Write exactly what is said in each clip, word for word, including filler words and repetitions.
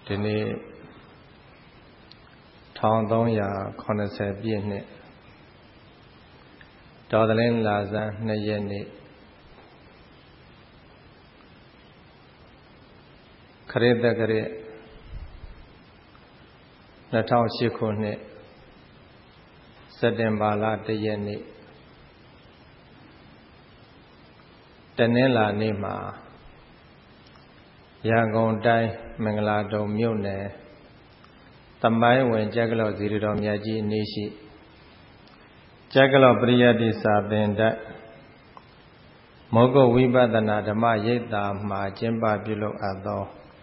ဒီနေ့ထောင်သုံးရာခုနှစ်ဆယ်ပြည့်နှစ်တော်သလင်းလာဇန်နှစ်ရက်နေ့ခရစ်တက္ကရာနှစ်ထောင်ရှစ်ခုနှစ်စက်တင်ဘာလတရက်နေ့တနင်္လာနေ့မှာရန်ကုန်တိုင်းမင်္ဂလာတုံမြို့နယ်သမိုင်းဝင်ကျက်ကလော့ဇီရတော်မြတ်ကြီးအနီးရှိကျက်ကလော့ပရိယတ္တိစာသင်တိုက်မောဂုတ်ဝိပဿနာဓမ္မရိပ်သာမှာကျင်းပပြုလုပ်အပ်သော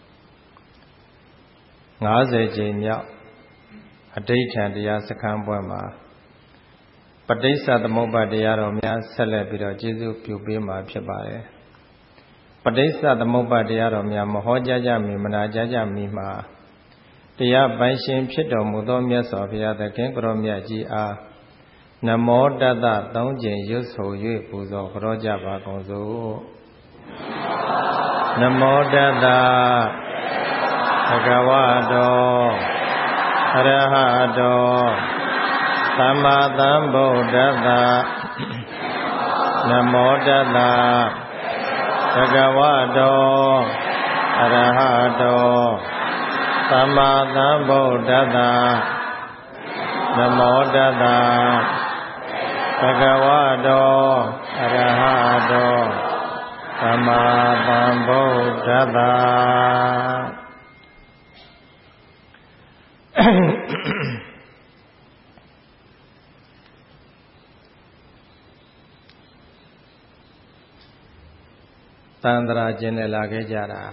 ငါးဆယ်ကြိမ်မြောက်အဋိဋ္ဌံတရားစခန်းပွဲမှာပဋိစ္စသမုပ္ပါတရားတော်များဆက်လက်ပြီးတော့ကျေးဇူးပြုပေးမှာဖြစ်ပါတယ်ပဋိစ္စသမုပ္ပါတရားတော်များမဟောကြားကြမီမနာကြားကြမီမှာတရားပိုင်ရှင်ဖြစ်တော်မူသောမြတ်စွာဘုရားသခင်ကိုရောမြတ်ကြီးအားနမောတတ္တသုံးကြိမ်ရွတ်ဆို၍ပူဇော်ကြောကြပါကုန်စို့နမောတတ္တဘဂဝတောအရဟတောသမ္မာသမ္ဗုဒ္ဓတ္တနမောတတ္တဘဂဝတောအရဟတောသမ္မာသမ္ဗုဒ္ဓတ္တနမောတတ္တဘဂဝတောအရဟတောသမ္မာသမ္ဗုဒ္ဓတ္တသန္တရာကျင်လည်လာခဲ့ကြတာ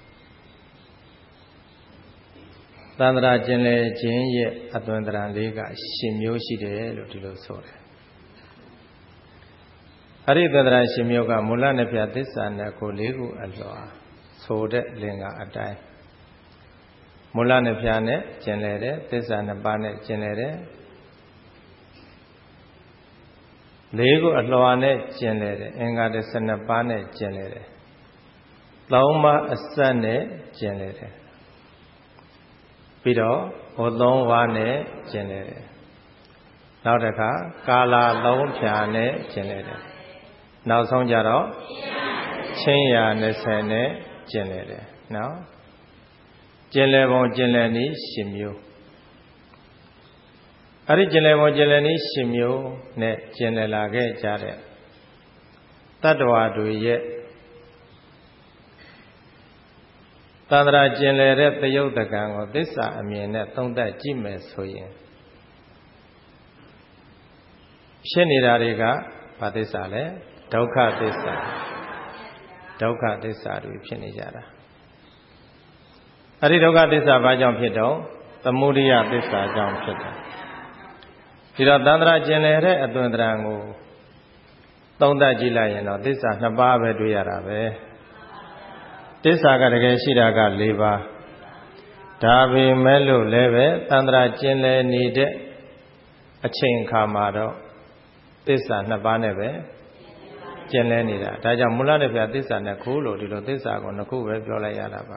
သန္တရာကျင်လည်ခြင်းရဲ့အသွင်သဏ္ဍာန်လေးကရှင်မျိုးရှိတယ်လို့ဒီလိုဆိုတယ်အဲ့ဒီသန္တရာရှင်မျိုးကမူလနှစ်ဖြာသစ္စာနှစ်ခုလေးခုအလွှာဆိုတဲ့လင်္ကာအတိုင်းမူလနှစ်ဖြာနဲ့ကျင်လည်တယ်သစ္စာနှစ်ပါးနဲ့ကျင်လည်တယ်လေးခုအလွှာနဲ့ကျင်လည်တယ်အင်္ဂါတစ်ဆယ်နှစ်ပါးနဲ့ကျင်လည်တယ်သုံးပါးအစက်နဲ့ကျင်လည်တယ်ပြီးတော့ဟိုသုံးပါးနဲ့ကျင်လည်တယ်နောက်တစ်ခါကာလာသုံးဖြာနဲ့ကျင်လည်တယ်နောက်ဆုံးကြတော့ချင်းရာနှစ်ဆယ်နဲ့ကျင်လည်တယ်နော်ကျင်လည်ပုံကျင်လည်နည်းရှင်မျိုးအဲ့ဒီကျင်လည်ပုံကျင်လည်နည်းရှင်မျိုးနဲ့ကျင်လည်လာခဲ့ကြတဲ့တတ္တဝါတွေရဲ့သန္တရာကျင်လည်တဲ့သရုပ်တကံကိုသစ္စာအမြင်နဲ့သုံးသပ်ကြည့်မယ်ဆိုရင်ဖြစ်နေတာတွေကဘာသစ္စာလဲဒုက္ခသစ္စာဒုက္ခသစ္စာတွေဖြစ်နေကြတာအဲ့ဒီဒုက္ခသစ္စာဘာကြောင့်ဖြစ်တော့သမုဒိယသစ္စာကြောင့်ဖြစ်တာဒီတော့သန္တရာကျင်လည်တဲ့အသွင်သဏ္ဍာန်ကိုသုံးသပ်ကြည့်လိုက်ရင်တော့သစ္စာနှစ်ပါးပဲတွေ့ရတာပဲသစ္စာကတကယ်ရှိတာက၄ပါးဒါပေမဲ့လို့လည်းပဲသန္တရာကျင်လည်နေတဲ့အချိန်ခါမှာတော့သစ္စာနှစ်ပါးနဲ့ပဲကျင်လည်နေတာဒါကြောင့်မူလနဲ့ပြသစ္စာနှစ်ခုလို့ဒီလိုသစ္စာကိုနှစ်ခုပဲပြောလိုက်ရတာပါ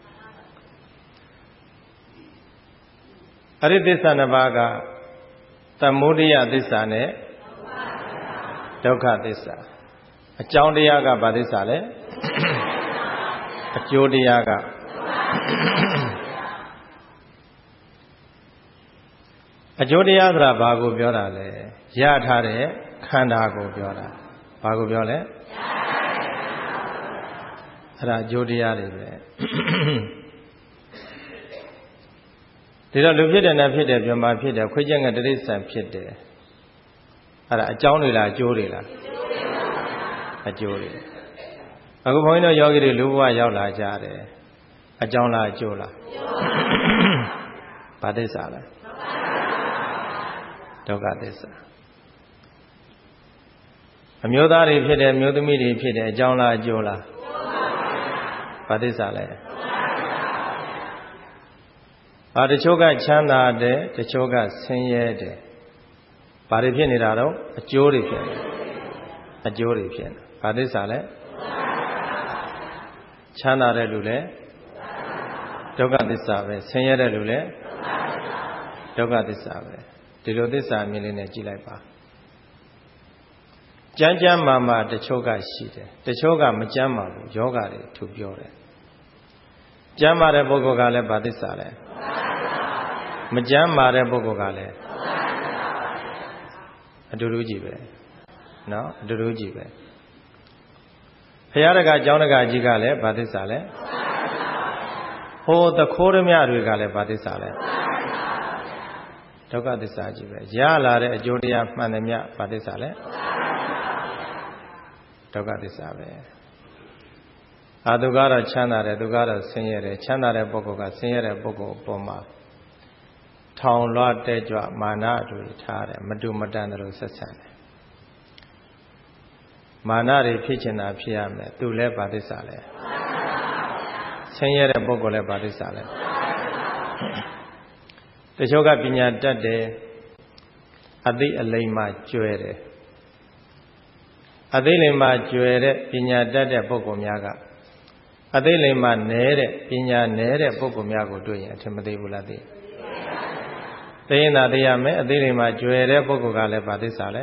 အဲ့ဒီသစ္စာနှစ်ပါးကသမုဒိယသစ္စာနဲ့ဒုက္ခသစ္စာအကြောင်းတရားကဘာသစ္စာလဲအကျိုးတရားကအကျိုးတရားဆိုတာဘာကိုပြောတာလဲရထားတဲ့ခန္ဓာကိုပြောတာဘာကိုပြောလဲအဲ့ဒါအကျိုးတရားတွေပဲဒီတော့လူဖြစ်တယ်နဲ့ဖြစ်တယ်ပြမဖြစ်တယ်ခွေးကျက်ငှက်တိရစ္ဆာန်ဖြစ်တယ်အဲ့ဒါအကြောင်းတွေလားအကျိုးတွေလားအကျိုးတွေအခုဘုန်းကြီးတို့ယောဂီတွေလူဘဝရောက်လာကြတယ်အကြောင်းလားအကျိုးလားဘာသစ္စာလဲဒုက္ခသစ္စာအမျိုးသားတွေဖြစ်တယ်အမျိုးသမီးတွေဖြစ်တယ်အကြောင်းလားအကျိုးလားဘာသစ္စာလဲဘာတချို့ကချမ်းသာတယ်တချို့ကဆင်းရဲတယ်ဘာတွေဖြစ်နေတာတော့အကျိုးတွေဖြစ်နေအကျိုးတွေဖြစ်နေဘာသစ္စာလဲချမ်းသာတဲ့လူလည်းဒုက္ခသစ္စာပဲဆင်းရဲတဲ့လူလည်းဒုက္ခသစ္စာပဲဒီလိုသစ္စာမြင်လေးနဲ့ကြည့်လိုက်ပါကြမ်းကြမ်းမာမာတချို့ကရှိတယ်တချို့ကမကြမ်းမာဘူးယောဂတွေသူပြောတယ်ကြမ်းမာတဲ့ပုဂ္ဂိုလ်ကလည်းဘာသစ္စာလဲမကြမ်းမာတဲ့ပုဂ္ဂိုလ်ကလည်းအတူတူကြီးပဲနော်အတူတူကြီးပဲဘုရားတကာကျောင်းတကာကြီးကလည်းဘာသစ္စာလဲဟိုသခိုးရမြတွေကလည်းဘာသစ္စာလဲဒုက္ခသစ္စာကြီးပဲရလာတဲ့အကျိုးတရားမှန်တယ်မြဘာသစ္စာလဲဒုက္ခသစ္စာပဲအာသူကတော့ချမ်းသာတယ်သူကတော့ဆင်းရဲတယ်ချမ်းသာတဲ့ပုဂ္ဂိုလ်ကဆင်းရဲတဲ့ပုဂ္ဂိုလ်အပေါ်မှာထောင်လွှတ်တဲ့ကြွမာနအတူထားတယ်မတူမတန်တယ်လို့ဆက်ဆံတယ်မာနတွေဖြစ်ချင်တာဖြစ်ရမယ်သူလည်းဘာသစ္စာလဲဆင်းရဲတဲ့ပုဂ္ဂိုလ်လည်းဘာသစ္စာလဲတချို့ကပညာတတ်တယ်အသိအလိမ္မာကျွဲတယ်အသိလိမ္မာကျွဲတဲ့ပညာတတ်တဲ့ပုဂ္ဂိုလ်များကအသိလိမ္မာနည်းတဲ့ပညာနည်းတဲ့ပုဂ္ဂိုလ်များကိုတွေ့ရင်အထင်မသေးဘူးလားသိသိရင်သာသိရမယ်အသိလိမ္မာကျွဲတဲ့ပုဂ္ဂိုလ်ကလည်းဘာသစ္စာလဲ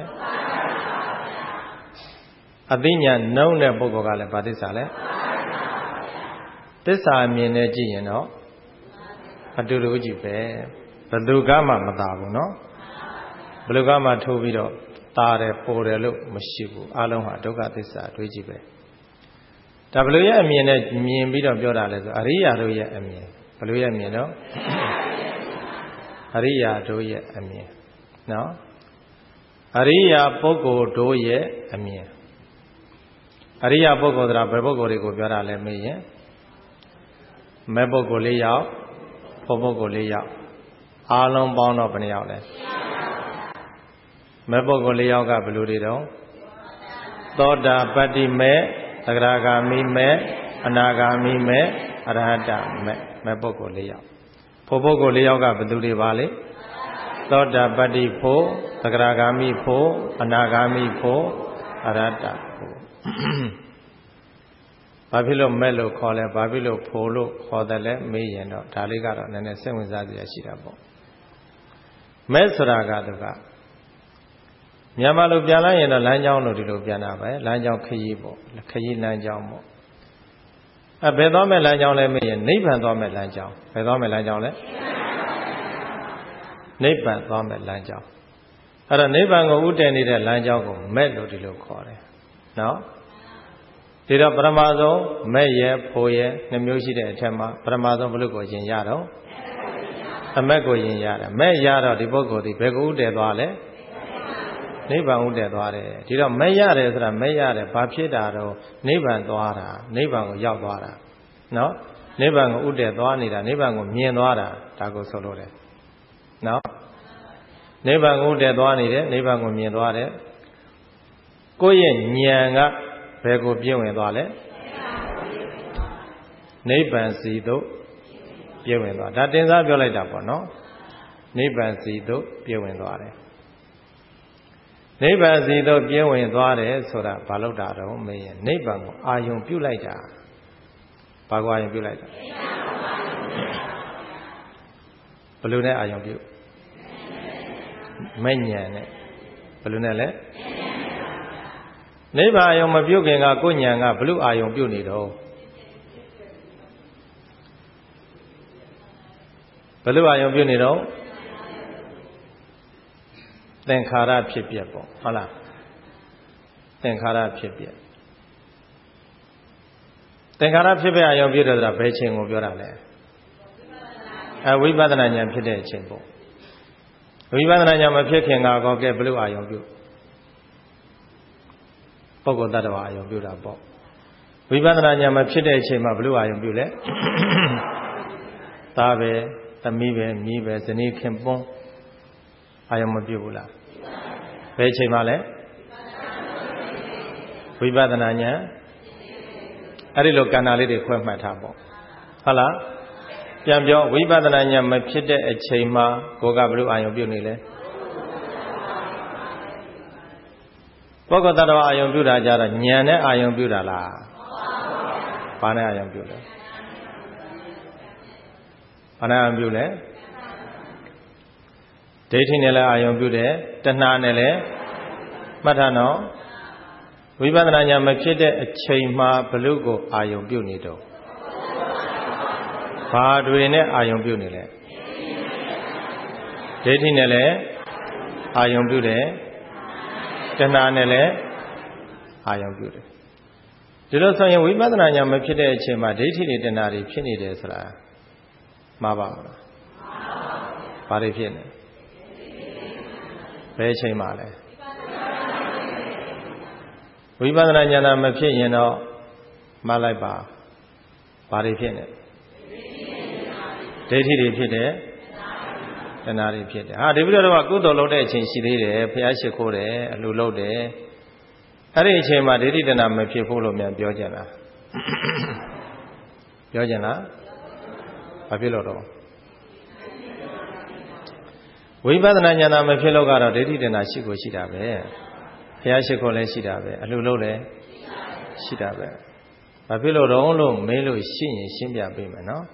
အသိဉာဏ်နှုံးတဲ့ပုဂ္ဂိုလ်ကလည်းဘာသစ္စာလဲသစ္စာမြင်နေကြည့်ရင်တော့အတူတူကြီးပဲဘယ်သူကမှမသာဘူးနော်ဘယ်သူကမှထိုးပြီးတော့တာတယ်ပေါ်တယ်လို့မရှိဘူးအလုံးဟာဒုက္ခသစ္စာတွေးကြည့်ပဲဒါဘယ်လိုရဲ့အမြင်နဲ့မြင်ပြီးတော့ပြောတာလဲဆိုအရိယာတို့ရဲ့အမြင်ဘယ်လိုရဲ့အမြင်တော့အရိယာတို့ရဲ့အမြင်နော်အရိယာပုဂ္ဂိုလ်တို့ရဲ့အမြင်အရိယာပုဂ္ဂိုလ်ဆိုတာဘယ်ပုဂ္ဂိုလ်တွေကိုပြောတာလဲမေးရင်မဲ့ပုဂ္ဂိုလ်လေးယောက်ဖို့ပုဂ္ဂိုလ်လေးယောက်အားလုံးပေါင်းတော့ဘယ်နှယောက်လဲမဲ့ပုဂ္ဂိုလ်လေးယောက်ကဘယ်လိုတွေတော့သောတာပတ္တိမဲ့သဂရဂါမိမဲ့အနာဂါမိမဲ့အရဟတမဲ့မဲ့ပုဂ္ဂိုလ်လေးယောက်ဖို့ပုဂ္ဂိုလ်လေးယောက်ကဘယ်သူတွေပါလဲသောတာပတ္တိဖို့သဂရဂါမိဖို့အနာဂါမိဖို့အရဟတဖို့ဘာဖြစ်လို့မဲ့လို့ခေါ်လဲဘာဖြစ်လို့ဖို့လို့ခေါ်တယ်လဲမေးရင်တော့ဒါလေးကတော့နည်းနည်းစိတ်ဝင်စားစရာရှိတာပေါ့မဲ့ဆိုတာကသူကမြန်မာလိုပြန်လိုက်ရင်တော့လမ်းကြောင်းလို့ဒီလိုပြန်တာပဲလမ်းကြောင်းခရီးပေါ့ခရီးလမ်းကြောင်းပေါ့အဲဘယ်သွားမဲ့လမ်းကြောင်းလဲမေးရင်နိဗ္ဗာန်သွားမဲ့လမ်းကြောင်းဘယ်သွားမဲ့လမ်းကြောင်းလဲနိဗ္ဗာန်သွားမဲ့လမ်းကြောင်းအဲ့တော့နိဗ္ဗာန်ကိုဥတည်နေတဲ့လမ်းကြောင်းကိုမဲ့လို့ဒီလိုခေါ်တယ်နော်ဒီတော့ပရမဆုံးမဲ့ရဲ့ဖို့ရဲ့နှမျိုးရှိတဲ့အထက်မှာပရမဆုံးဘုလို့ကိုရင်ရတော့အမက်ကိုရင်ရတယ်မဲ့ရတော့ဒီပုဂ္ဂိုလ်ဒီဘယ်ကိုဥတည်သွားလဲနိဗ္ဗာန်ဥတည်သွားတယ်ဒီတော့မဲ့ရတယ်ဆိုတာမဲ့ရတယ်ဘာဖြစ်တာတော့နိဗ္ဗာန်သွားတာနိဗ္ဗာန်ကိုရောက်သွားတာနော်နိဗ္ဗာန်ကိုဥတည်သွားနေတာနိဗ္ဗာန်ကိုမြင်သွားတာဒါကိုဆိုလို့တယ်နော်နိဗ္ဗာန်ကိုဥတည်သွားနေတယ်နိဗ္ဗာန်ကိုမြင်သွားတယ်ကိုယ့်ရဲ့ဉာဏ်ကဘယ်ကိုပြည့်ဝင်သွားလဲနိဗ္ဗာန်စီသို့ပြည့်ဝင်သွားဒါတင်စားပြောလိုက်တာပေါ့နော်နိဗ္ဗာန်စီသို့ပြည့်ဝင်သွားတယ်နိဗ္ဗာန်စီသို့ပြည့်ဝင်သွားတယ်ဆိုတာဘာလို့တာတော့မေးရင်နိဗ္ဗာန်ကိုအာယုံပြုလိုက်တာဘာကိုအာယုံပြုလိုက်တာဘယ်လိုနဲ့အာယုံပြုမဲ့ဉာဏ်နဲ့ဘယ်လိုနဲ့လဲနိဗ္ဗာန်အာယုံမပြုတ်ခင်ကကိုယ်ဉာဏ်ကဘလို့အာယုံပြုတ်နေတော့ဘလို့အာယုံပြုတ်နေတော့သင်္ခါရဖြစ်ပြပေါ့ဟုတ်လားသင်္ခါရဖြစ်ပြသင်္ခါရဖြစ်ပြအာယုံပြုတ်တယ်ဆိုတာဘယ်ချိန်ကိုပြောတာလဲအဝိပဿနာဉာဏ်ဖြစ်တဲ့အချိန်ပေါ့ဝိပဿနာဉာဏ်မဖြစ်ခင်ကတော့ကဲဘလို့အာယုံပြုတ်ပုဂ္ဂိုလ်တ attva အာယုံပြုတာပေါ့ဝိပဿနာဉာဏ်မဖြစ်တဲ့အချိန်မှာဘလို့အာယုံပြုလဲသားပဲသမီးပဲမြီးပဲဇနီးခင်ပွန်းအာယုံမပြုဘူးလားဘယ်အချိန်မှာလဲဝိပဿနာဉာဏ်အဲ့ဒီလိုကဏ္ဍလေးတွေခွဲမှတ်ထားပေါ့ဟုတ်လားပြန်ပြောဝိပဿနာဉာဏ်မဖြစ်တဲ့အချိန်မှာကိုယ်ကဘလို့အာယုံပြုနေလဲပုဂ္ဂိုလ်တ attva အာယုံပြုတာကြတော့ဉာဏ်နဲ့အာယုံပြုတာလားဘာနဲ့အာယုံပြုလဲဟဘာနဲ့အာယုံပြုလဲဒိဋ္ဌိနဲ့လည်းအာယုံပြုတယ်တဏှာနဲ့လည်းမှတ်ထားနော်ဝိပဿနာဉာဏ်မဖြစ်တဲ့အချိန်မှာဘလို့ကိုအာယုံပြုနေတော့ဘာတွေနဲ့အာယုံပြုနေလဲဒိဋ္ဌိနဲ့လည်းအာယုံပြုတယ်တဏှာနဲ့လည်းအာယုံပြုတယ်ဒီလိုဆိုရင်ဝိပဿနာဉာဏ်မဖြစ်တဲ့အချိန်မှာဒိဋ္ဌိတွေတဏှာတွေဖြစ်နေတယ်ဆိုတာမှားပါမလားဘာတွေဖြစ်နေဘယ်အချိန်မှာလဲဝိပဿနာဉာဏ်မဖြစ်ရင်တော့မှားလိုက်ပါဘာတွေဖြစ်နေဒိဋ္ဌိတွေဖြစ်တယ်တဏှာတွေဖြစ်တယ်ဟာဒီပြီးတော့ကုသိုလ်လုပ်တဲ့အချိန်ရှိသေးတယ်ဘုရားရှိခိုးတယ်အလှလုပ်တယ်အဲ့ဒီအချိန်မှာဒိဋ္ဌိတဏှာမဖြစ်ဘူးလို့မြန်ပြောကြလားပြောကြလားဘာဖြစ်လို့တော့ဝိပဿနာဉာဏ်မဖြစ်လို့ကတော့ဒိဋ္ဌိတဏှာရှိကိုရှိတာပဲဘုရားရှိခိုးလည်းရှိတာပဲအလှလုပ်လည်းရှိတာပဲဘာဖြစ်လို့တော့လို့မေးလို့ရှိရင်ရှင်းပြပေးမယ်နော်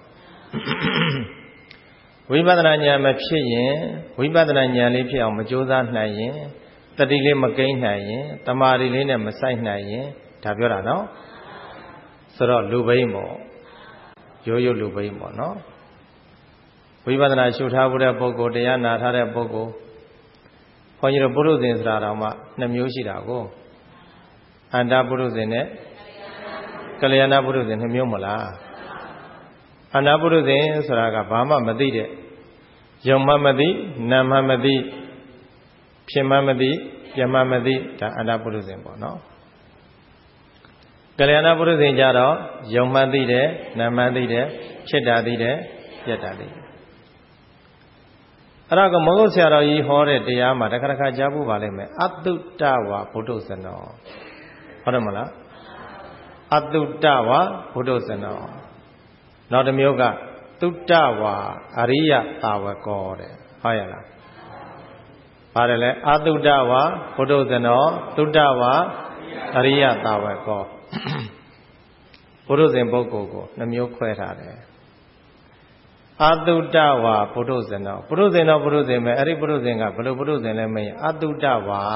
ဝိပဿနာဉာဏ်မဖြစ်ရင်ဝိပဿနာဉာဏ်လေးဖြစ်အောင်မကြိုးစားနိုင်ရင်တတိလေးမကိန်းနိုင်ရင်တမာရီလေးနဲ့မဆိုင်နိုင်ရင်ဒါပြောတာနော်ဆိုတော့လူဘိန်းပေါ့ရိုးရိုးလူဘိန်းပေါ့နော်ဝိပဿနာရှုထားဖို့တဲ့ပုဂ္ဂိုလ်တရားနာထားတဲ့ပုဂ္ဂိုလ်ခွန်ကြီးတို့ပုရုဇဉ်ဆိုတာတောင်မှနှစ်မျိုးရှိတာကိုအန္တပုရုဇဉ်နဲ့ကလျာဏပုရုဇဉ်နှစ်မျိုးမလားအန္တပုရုဇဉ်ဆိုတာကဘာမှမသိတဲ့ယုံမှမသိနာမှမသိဖြစ်မှမသိပြမှမသိဒါအန္တပုရုဇဉ်ပေါ့နော်ကလျာဏပုရုဇဉ်ကြတော့ယုံမှသိတယ်နာမှသိတယ်ဖြစ်တာသိတယ်ပြတ်တာသိတယ်အဲ့ဒါကမဟုတ်ဆရာတော်ကြီးဟောတဲ့တရားမှာတစ်ခါတစ်ခါကြားဖို့ပါလိမ့်မယ်အတုတ္တဝါဘုဒ္ဓဇနောဟုတ်တယ်မလားအတုတ္တဝါဘုဒ္ဓဇနောနောက်တစ်မျိုးကတုတ္တဝါအရိယသာဝကောတဲ့ဟုတ်ရလားပါတယ်လေအတုတ္တဝါဘုဒ္ဓဇနောတုတ္တဝါအရိယသာဝကောဘုဒ္ဓဇင်ပုဂ္ဂိုလ်ကိုနှမျိုးခွဲထားတယ်အတုတ္တဝါဘုဒ္ဓဇနောဘုဒ္ဓဇင်တော့ဘုဒ္ဓဇင်ပဲအဲ့ဒီဘုဒ္ဓဇင်ကဘယ်လိုဘုဒ္ဓဇင်လဲမင်းအတုတ္တဝါ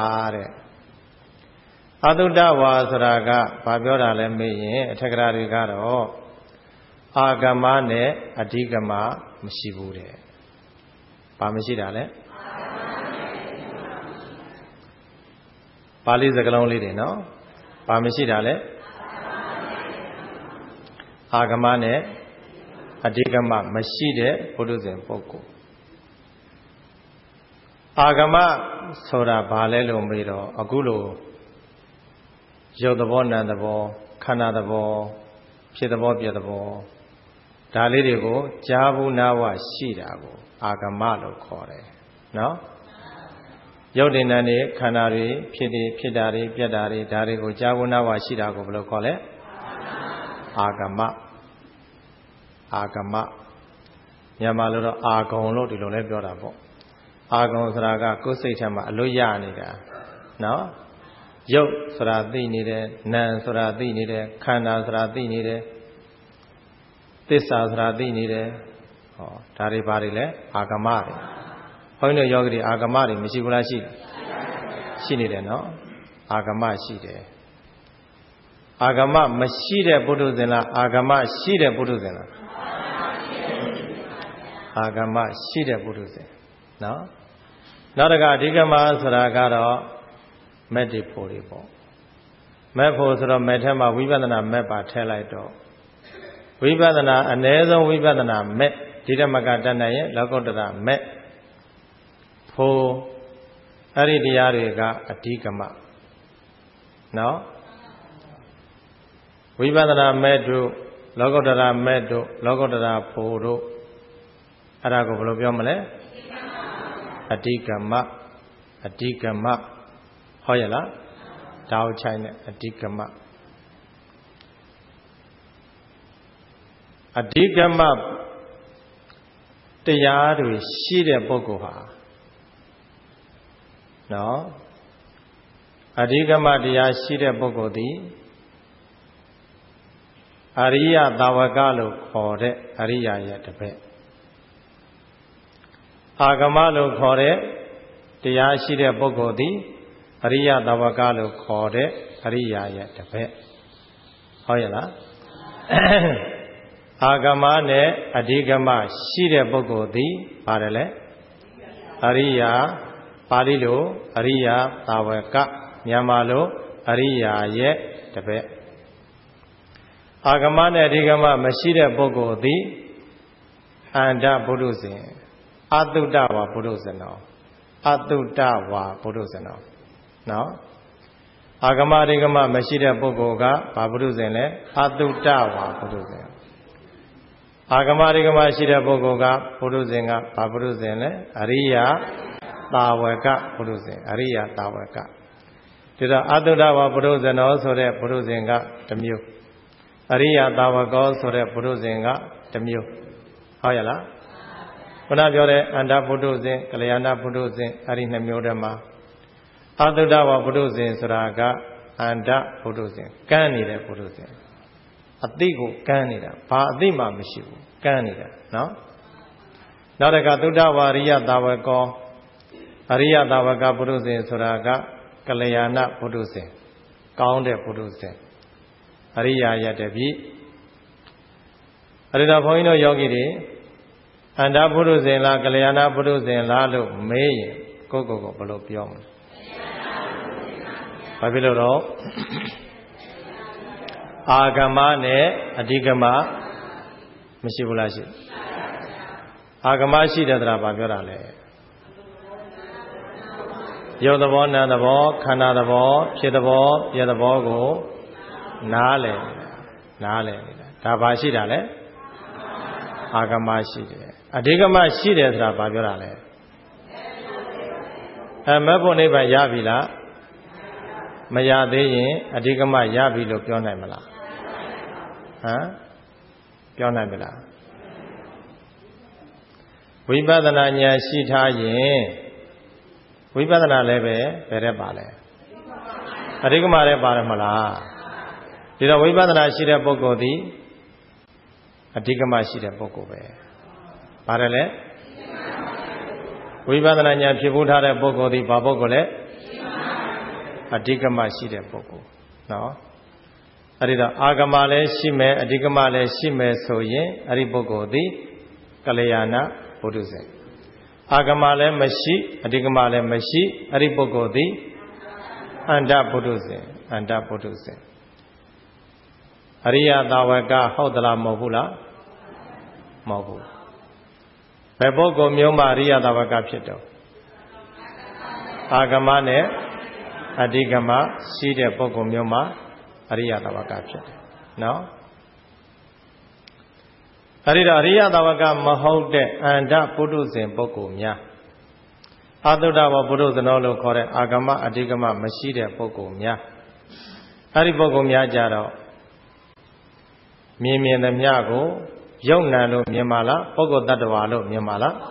တဲ့အတုတ္တဝါဆိုတာကဘာပြောတာလဲမေးရင်အထက်ကရာတွေကတော့အာဂမနဲ့အဓိကမမရှိဘူးတဲ့ဘာမရှိတာလဲပါဠိစကားလုံးလေးတွေနော်ဘာမရှိတာလဲအာဂမနဲ့အဓိကမမရှိတဲ့ဘုဒ္ဓဇင်ပုဂ္ဂိုလ်အာဂမဆိုတာဘာလဲလို့မေးတော့အခုလိုရုပ်သဘောနာမ်သဘောခန္ဓာသဘောဖြစ်သဘောပြသဘောဒါလေးတွေကိုကြားဘူးနာဝရှိတာကိုအာဂမလို့ခေါ်တယ်နော်ရုပ်တည်နာနေခန္ဓာတွေဖြစ်တယ်ဖြစ်တာတွေပြတ်တာတွေဒါတွေကိုကြားဘူးနာဝရှိတာကိုဘယ်လိုခေါ်လဲအာဂမအာဂမမြန်မာလိုတော့အာဂုံလို့ဒီလိုလဲပြောတာပေါ့အာဂုံဆိုတာကကိုယ်စိတ်ထဲမှာအလွတ်ရနေတာနော်ရုပ်ဆိုတာသိနေတယ်နာမ်ဆိုတာသိနေတယ်ခန္ဓာဆိုတာသိနေတယ်သစ္စာဆိုတာသိနေတယ်ဟောဒါတွေဘာတွေလဲအာဂမတွေဘုန်းကြီးတို့ယောဂီတွေအာဂမတွေမရှိဘူးလားရှိရှိနေတယ်နော်အာဂမရှိတယ်အာဂမမရှိတဲ့ပုထုဇဉ်လားအာဂမရှိတဲ့ပုထုဇဉ်လားအာဂမရှိတဲ့ပုထုဇဉ်နော်နောက်တစ်ခါအဓိကမဆိုတာကတော့မက်တိဖို့တွေပေါ့မက်ဖို့ဆိုတော့မက်ထဲမှာဝိပဿနာမက်ပါထည့်လိုက်တော့ဝိပဿနာအ ਨੇ ဆုံးဝိပဿနာမက်ဒီဓမ္မကတတ်နိုင်ရင်လောကုတ္တရမက်ဖို့အဲ့ဒီတရားတွေကအဓိကမနော်ဝိပဿနာမက်တို့လောကုတ္တရမက်တို့လောကုတ္တရဖို့တို့အဲ့ဒါကိုဘယ်လိုပြောမလဲအဓိကမအဓိကမဟောရလားတောက်ချိုင်းနဲ့အဓိကမအဓိကမတရားတွေရှိတဲ့ပုဂ္ဂိုလ်ဟာနော်အဓိကမတရားရှိတဲ့ပုဂ္ဂိုလ်သည်အရိယသာဝကလို့ခေါ်တဲ့အရိယာရဲ့တပည့်အာဂမလို့ခေါ်တဲ့တရားရှိတဲ့ပုဂ္ဂိုလ်သည်အရိယသဝကလို့ခေါ်တဲ့အရိယာရဲ့တပည့်ဟုတ်ရဲ့လားအာဂမနဲ့အဓိကမရှိတဲ့ပုဂ္ဂိုလ်သည်ပါတယ်လေအရိယာပါဠိလိုအရိယာသာဝကမြန်မာလိုအရိယာရဲ့တပည့်အာဂမနဲ့အဓိကမမရှိတဲ့ပုဂ္ဂိုလ်သည်အန္တပုရုဇဉ်အတုတ္တဝါပုရုဇဏောအတုတ္တဝါပုရုဇဏောနော်အာဂမအဓိကမမရှိတဲ့ပုဂ္ဂိုလ်ကဘာပုရုဇဉ်လဲအတုတ္တဝါပုရုဇဉ်အာဂမအဓိကမရှိတဲ့ပုဂ္ဂိုလ်ကပုရုဇဉ်ကဘာပုရုဇဉ်လဲအရိယသာဝကပုရုဇဉ်အရိယသာဝကဒီတော့အတုတ္တဝါပုရုဇဏောဆိုတဲ့ပုရုဇဉ်ကတစ်မျိုးအရိယသာဝကောဆိုတဲ့ပုရုဇဉ်ကတစ်မျိုးဟုတ်ရဲ့လားခုနပြောတဲ့အန္တပုထုဇဉ်ကလျာဏပုထုဇဉ်အဲ့ဒီနှစ်မျိုးတည်းမှာအတုတ္တဝါပုထုဇဉ်ဆိုတာကအန္တပုထုဇဉ်ကမ်းနေတဲ့ပုထုဇဉ်အတိကိုကမ်းနေတာဘာအတိမှမရှိဘူးကမ်းနေတာနော်နောက်တစ်ခါသုတ္တဝါရိယသာဝကောအရိယသာဝကပုထုဇဉ်ဆိုတာကကလျာဏပုထုဇဉ်ကောင်းတဲ့ပုထုဇဉ်အရိယာရတ္တပြီအဲ့ဒါဘုန်းကြီးတို့ယောဂီတွေအန္တပုရုဇဉ်လားကလျာဏပုရုဇဉ်လားလို့မေးရင်ကိုယ့်ကိုယ်ကိုဘယ်လိုပြောမလဲဘာဖြစ်လို့တော့အာဂမနဲ့အဓိကမမရှိဘူးလားရှိအာဂမရှိတဲ့တရားဘာပြောတာလဲရုပ်သဘောနာမ်သဘောခန္ဓာသဘောဖြစ်သဘောပြသဘောကိုနားလည်နားလည်နေတာဒါဘာရှိတာလဲအာဂမရှိတယ်အဓိကမရှိတယ်ဆိုတာဘာပြောတာလဲအဲမဖို့နိဗ္ဗာန်ရပြီလားမရသေးရင်အဓိကမရပြီလို့ပြောနိုင်မလားဟမ်ပြောနိုင်ပြီလားဝိပဿနာဉာဏ်ရှိထားရင်ဝိပဿနာလည်းပဲဘယ်တဲ့ပါလဲအဓိကမလည်းပါတယ်မလားဒီတော့ဝိပဿနာရှိတဲ့ပုဂ္ဂိုလ်သည်အဓိကမရှိတဲ့ပုဂ္ဂိုလ်ပဲပါတယ်လေဝိပဿနာဉာဏ်ဖြစ်ဖို့ထားတဲ့ပုဂ္ဂိုလ်သည်ဘာပုဂ္ဂိုလ်လဲအဓိကမရှိတဲ့ပုဂ္ဂိုလ်နော်အဲ့ဒီတော့အာဂမလည်းရှိမယ်အဓိကမလည်းရှိမယ်ဆိုရင်အဲ့ဒီပုဂ္ဂိုလ်သည်ကလျာဏပုထုဇဉ်အာဂမလည်းမရှိအဓိကမလည်းမရှိအဲ့ဒီပုဂ္ဂိုလ်သည်အန္တပုထုဇဉ်အန္တပုထုဇဉ်အရိယသာဝကဟုတ်သလားမဟုတ်ဘူးလားမဟုတ်ဘူးဘယ်ပုဂ္ဂိုလ်မျိုးမှအရိယသာဝကဖြစ်တော့အာဂမနဲ့အဓိကမရှိတဲ့ပုဂ္ဂိုလ်မျိုးမှအရိယသာဝကဖြစ်တယ်နော်အဲ့ဒီတော့အရိယသာဝကမဟုတ်တဲ့အန္တပုထုဇဉ်ပုဂ္ဂိုလ်များအတုတ္တဝပုထုဇဏောလို့ခေါ်တဲ့အာဂမအဓိကမမရှိတဲ့ပုဂ္ဂိုလ်များအဲ့ဒီပုဂ္ဂိုလ်များကြတော့မြင်မြင်သမျှကိုယုံနာလို့မြင်ပါလားပုဂ္ဂိုလ်တ attva လို့မြင်ပါလား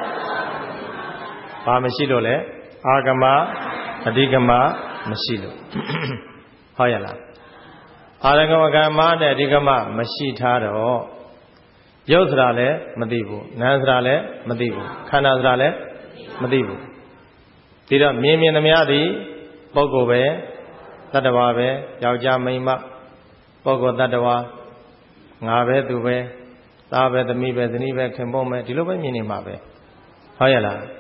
ဘာမရှိလို့လဲအာဂမအဓိကမမရှိလို့ဟုတ်ရဲ့လားအာရကမကမ္မနဲ့အဓိကမမရှိထားတော့ရုပ်စရာလည်းမသိဘူးနာမ်စရာလည်းမသိဘူးခန္ဓာစရာလည်းမသိဘူးဒီတော့မြင်မြင်သမျှသည်ပုဂ္ဂိုလ်ပဲတ attva ပဲယောက်ျားမိန်းမပုဂ္ဂိုလ်တ attva ငါပဲသူပဲသားပဲသမီးပဲဇနီးပဲခင်ပွန်းပဲဒီလိုပဲမြင်နေမှာပဲဟုတ်ရဲ့လား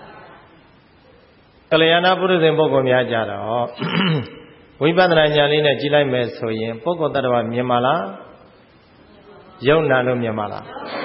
ကလျာဏပုရုဇဉ်ပုဂ္ဂိုလ်များကြတော့ဝိပဿနာဉာဏ်လေးနဲ့ကြည့်လိုက်မယ်ဆိုရင်ပုဂ္ဂိုလ်တ attva မြင်ပါလားယုံနာလို့မြင်ပါလား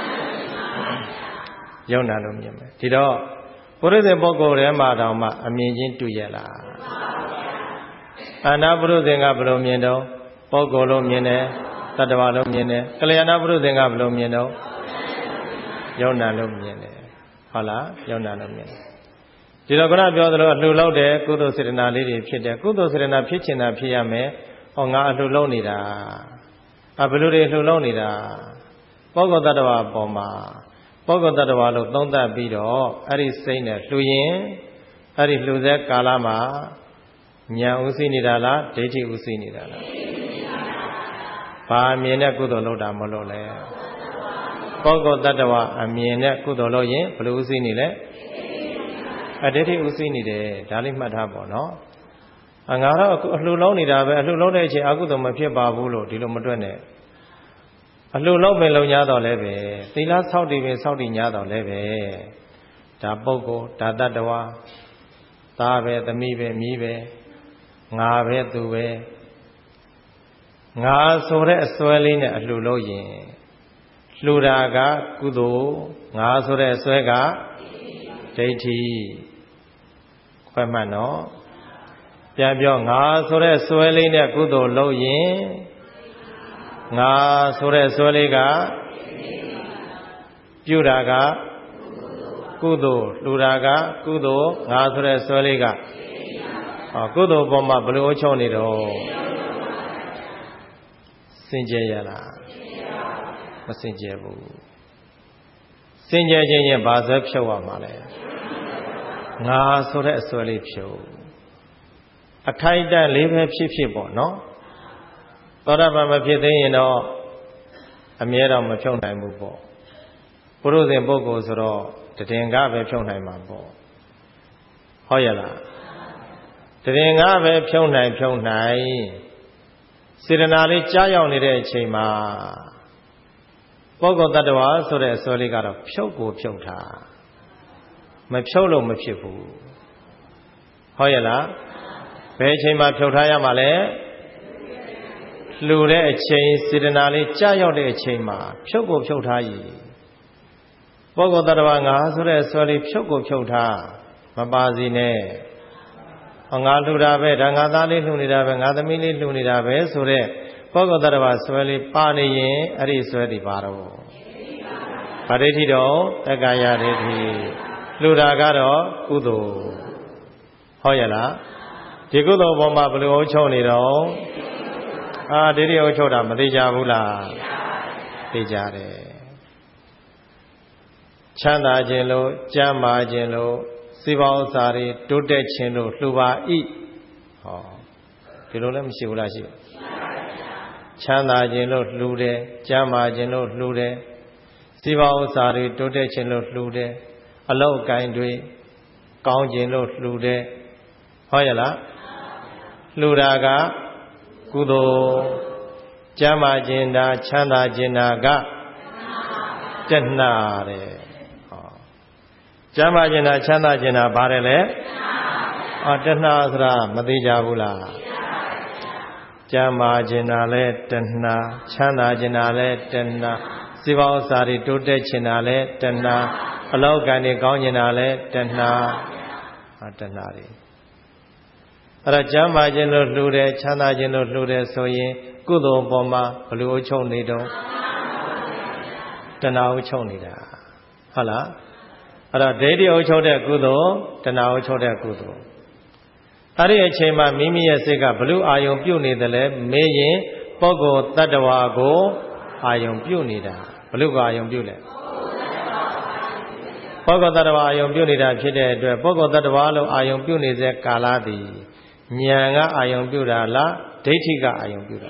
ယုံနာလို့မြင်မယ်ဒီတော့ပုရုဇဉ်ပုဂ္ဂိုလ်ထဲမှာတောင်မှအမြင်ချင်းတူရဲ့လားအန္တပုရုဇဉ်ကဘယ်လိုမြင်တော့ပုဂ္ဂိုလ်လို့မြင်တယ်တ attva လို့မြင်တယ်ကလျာဏပုရုဇဉ်ကဘယ်လိုမြင်တော့ယုံနာလို့မြင်တယ်ဟုတ်လားယုံနာလို့မြင်တယ်ဒီတော့ခုနပြောသလိုအလှူလောက်တဲ့ကုသိုလ်စေတနာလေးတွေဖြစ်တယ်ကုသိုလ်စေတနာဖြစ်ချင်တာဖြစ်ရမယ်ဟောငါအလှူလုံးနေတာအဘယ်လိုတွေလှူလုံးနေတာပုဂ္ဂိုလ်တ attva ပေါ်မှာပုဂ္ဂိုလ်တ attva လို့သုံးသပ်ပြီးတော့အဲ့ဒီစိတ်နဲ့လှူရင်အဲ့ဒီလှူတဲ့ကာလမှာဉာဏ်ဥသိနေတာလားဒိဋ္ဌိဥသိနေတာလားဘာမြင်တဲ့ကုသိုလ်လုပ်တာမလို့လဲပုဂ္ဂိုလ်တ attva အမြင်နဲ့ကုသိုလ်လုပ်ရင်ဘယ်လိုဥသိနေလဲအတ္တိဥသိနေတယ်ဒါလေးမှတ်ထားပေါ့နော်အငါတော့အလှလုံးနေတာပဲအလှလုံးတဲ့အချိန်အကုသိုလ်မဖြစ်ပါဘူးလို့ဒီလိုမတွက်နဲ့အလှလုံးပင်လုံ냐တော့လဲပဲသီလဆောက်တည်ပင်ဆောက်တည်냐တော့လဲပဲဒါပုဂ္ဂိုလ်ဒါတ attva သားပဲသမီးပဲမြီးပဲငါပဲသူပဲငါဆိုတဲ့အစွဲလေးနဲ့အလှလို့ရင်လှူတာကကုသိုလ်ငါဆိုတဲ့အစွဲကဒိဋ္ဌိခွဲမှတ်နော်ပြန်ပြောငါဆိုတဲ့စွဲလေးနဲ့ကုသိုလ်လုပ်ရင်ငါဆိုတဲ့စွဲလေးကပြုတာကကုသိုလ်လှူတာကကုသိုလ်ငါဆိုတဲ့စွဲလေးကဟောကုသိုလ်ပေါ်မှာဘယ်လိုအချုံနေတော့စင်ကြယ်ရလားမစင်ကြယ်ဘူးစင်ကြယ်ခြင်းရင်ဘာစွဲဖြုတ်ရမှာလဲငါဆိုတဲ့အစွဲလေးဖြုတ်အခိုက်အတန့်လေးပဲဖြစ်ဖြစ်ပေါ့နော်သောတာပန်မဖြစ်သေးရင်တော့အမြဲတော့မဖြုတ်နိုင်ဘူးပေါ့ပုရုဇဉ်ပုဂ္ဂိုလ်ဆိုတော့တည်င်္ဂပဲဖြုတ်နိုင်မှာပေါ့ဟုတ်ရလားတည်င်္ဂပဲဖြုတ်နိုင်ဖြုတ်နိုင်စေတနာလေးကြားရောက်နေတဲ့အချိန်မှာပုဂ္ဂိုလ်တ attva ဆိုတဲ့အစွဲလေးကတော့ဖြုတ်ကိုဖြုတ်တာမဖြုတ်လို့မဖြစ်ဘူးဟုတ်ရလားဘယ်အချိန်မှာဖြုတ်ထားရမှာလဲလှူတဲ့အချိန်စေတနာလေးကြားရောက်တဲ့အချိန်မှာဖြုတ်ကိုဖြုတ်ထားရည်ပုဂ္ဂိုလ်တ attva ငါဆိုတဲ့အစွဲလေးဖြုတ်ကိုဖြုတ်ထားမပါစီနဲ့ဟောငါလှူတာပဲဒါငါသားလေးလှူနေတာပဲငါသမီးလေးလှူနေတာပဲဆိုတဲ့ပုဂ္ဂိုလ်တ attva စွဲလေးပါနေရင်အဲ့ဒီစွဲဒီပါတော့ဗာဒိဋ္ဌိတော့တက္ကာယဒိဋ္ဌိလှူတာကတော့ကုသိုလ်ဟုတ်ရလားဒီကုသိုလ်ပေါ်မှာဘယ်လိုအချုပ်နေတော့အာဒိဋ္ဌိအချုပ်တာမသိကြဘူးလားသိကြတယ်ချမ်းသာခြင်းလို့ကြမ်းမာခြင်းလို့စီးပွားဥစ္စာတွေတိုးတက်ခြင်းလို့လှူပါဤဟောဒီလိုလည်းမရှိဘူးလားရှိချမ်းသာခြင်းလို့လှူတယ်ကြမ်းမာခြင်းလို့လှူတယ်စီးပွားဥစ္စာတွေတိုးတက်ခြင်းလို့လှူတယ်အလောက်ကိုင်းတွေကောင်းခြင်းလို့လှူတယ်ဟုတ်ရလားလှူတာကကုသိုလ်ကျမ်းမာခြင်းတာချမ်းသာခြင်းတာကတဏှာတဲ့ဟောကျမ်းမာခြင်းတာချမ်းသာခြင်းတာဘာလဲလဲဟောတဏှာဆိုတာမသိကြဘူးလားကျမ်းမာခြင်းတာလဲတဏှာချမ်းသာခြင်းတာလဲတဏှာစီးပွားဥစ္စာတွေတိုးတက်ခြင်းတာလဲတဏှာအလောက်ကံတွေကောင်းခြင်းတာလဲတဏှာဟာတဏှာတွေအဲ့ဒါကျမ်းမာခြင်းလို့လှူတယ်ချမ်းသာခြင်းလို့လှူတယ်ဆိုရင်ကုသိုလ်ပေါ်မှာဘယ်လိုအချုပ်နေတော့တဏှာအချုပ်နေတာဟုတ်လားအဲ့တော့ဒိဋ္ဌိအချုပ်တဲ့ကုသိုလ်တဏှာအချုပ်တဲ့ကုသိုလ်အဲ့ဒီအချိန်မှာမိမိရဲ့စိတ်ကဘလို့အာယုံပြုတ်နေတယ်လဲမေးရင်ပုဂ္ဂိုလ်တ attva ကိုအာယုံပြုတ်နေတာဘလို့ကအာယုံပြုတ်လဲပုဂ္ဂိုလ်တ attva အာယုံပြုတ်နေတာဖြစ်တဲ့အတွက်ပုဂ္ဂိုလ်တ attva လို့အာယုံပြုတ်နေတဲ့ကာလသည်ဉာဏ်ကအာယုံပြုတ်တာလားဒိဋ္ဌိကအာယုံပြုတ်တာ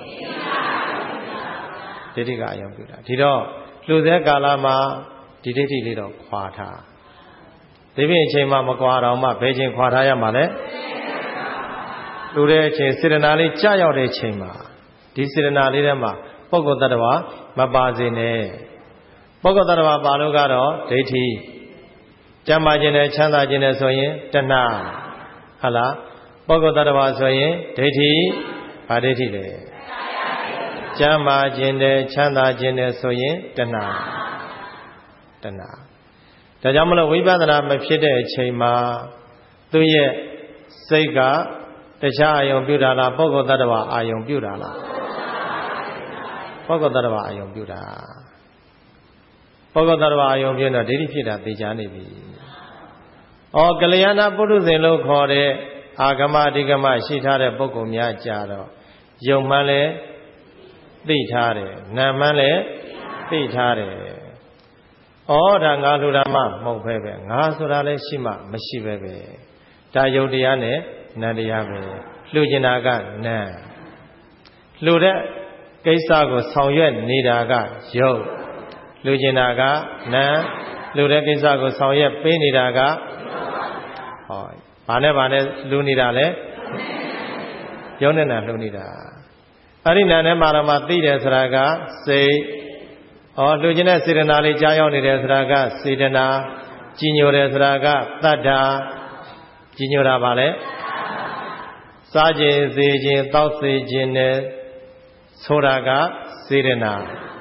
ဒိဋ္ဌိကအာယုံပြုတ်တာဒီတော့လှူတဲ့ကာလမှာဒီဒိဋ္ဌိလေးတော့ခွာထားဒီပြင်အချိန်မှာမကွာတော့မှဘယ်ချိန်ခွာထားရမှာလဲလှူတဲ့အချိန်စေတနာလေးကြာရောက်တဲ့အချိန်မှာဒီစေတနာလေးထဲမှာပုဂ္ဂိုလ်တ attva မပါစေနဲ့ပုဂ္ဂိုလ်တ attva ပါလို့ကတော့ဒိဋ္ဌိကျမ်းမာခြင်းနဲ့ချမ်းသာခြင်းနဲ့ဆိုရင်တဏှာဟုတ်လားပုဂ္ဂိုလ်တ attva ဆိုရင်ဒိဋ္ဌိဗာဒိဋ္ဌိလေကျမ်းမာခြင်းနဲ့ချမ်းသာခြင်းနဲ့ဆိုရင်တဏှာတဏှာဒါကြောင့်မလို့ဝိပဿနာမဖြစ်တဲ့အချိန်မှာသူ့ရဲ့စိတ်ကတခြားအာယုံပြုတာလားပုဂ္ဂိုလ်တ attva အာယုံပြုတာလားပုဂ္ဂိုလ်တ attva အာယုံပြုတာပုဂ္ဂိုလ်တ attva အာယုံပြုတော့ဒိဋ္ဌိဖြစ်တာသိကြနေပြီ။ဩကလျာဏပုရုဇဉ်လို့ခေါ်တဲ့အာဂမအဓိကမရှိထားတဲ့ပုဂ္ဂိုလ်များကြတော့ယုံမှန်းလဲသိထားတယ်နာမှန်းလဲသိထားတယ်။ဩဒါငါလူတာမှမဟုတ်ပဲပဲငါဆိုတာလဲရှိမှမရှိပဲပဲ။ဒါယုတ်တရားနဲ့နံတရားပဲလှူကျင်တာကနံလှူတဲ့ကိစ္စကိုဆောင်ရွက်နေတာကယုတ်လူကျင်တာကနံလူတဲ့ကိစ္စကိုဆောင်ရွက်ပေးနေတာကဟောဘာနဲ့ဘာနဲ့လူနေတာလဲယုံနဲ့နာလှုပ်နေတာအဲ့ဒီနာနဲ့မှာတော့မှသိတယ်ဆိုတာကစိတ်ဩလူကျင်တဲ့စေတနာလေးကြားရောက်နေတယ်ဆိုတာကစေတနာကြည်ညိုတယ်ဆိုတာကတတ္တာကြည်ညိုတာပါလေစားခြင်းစေခြင်းတောက်စေခြင်းနဲ့ဆိုတာကစေတနာ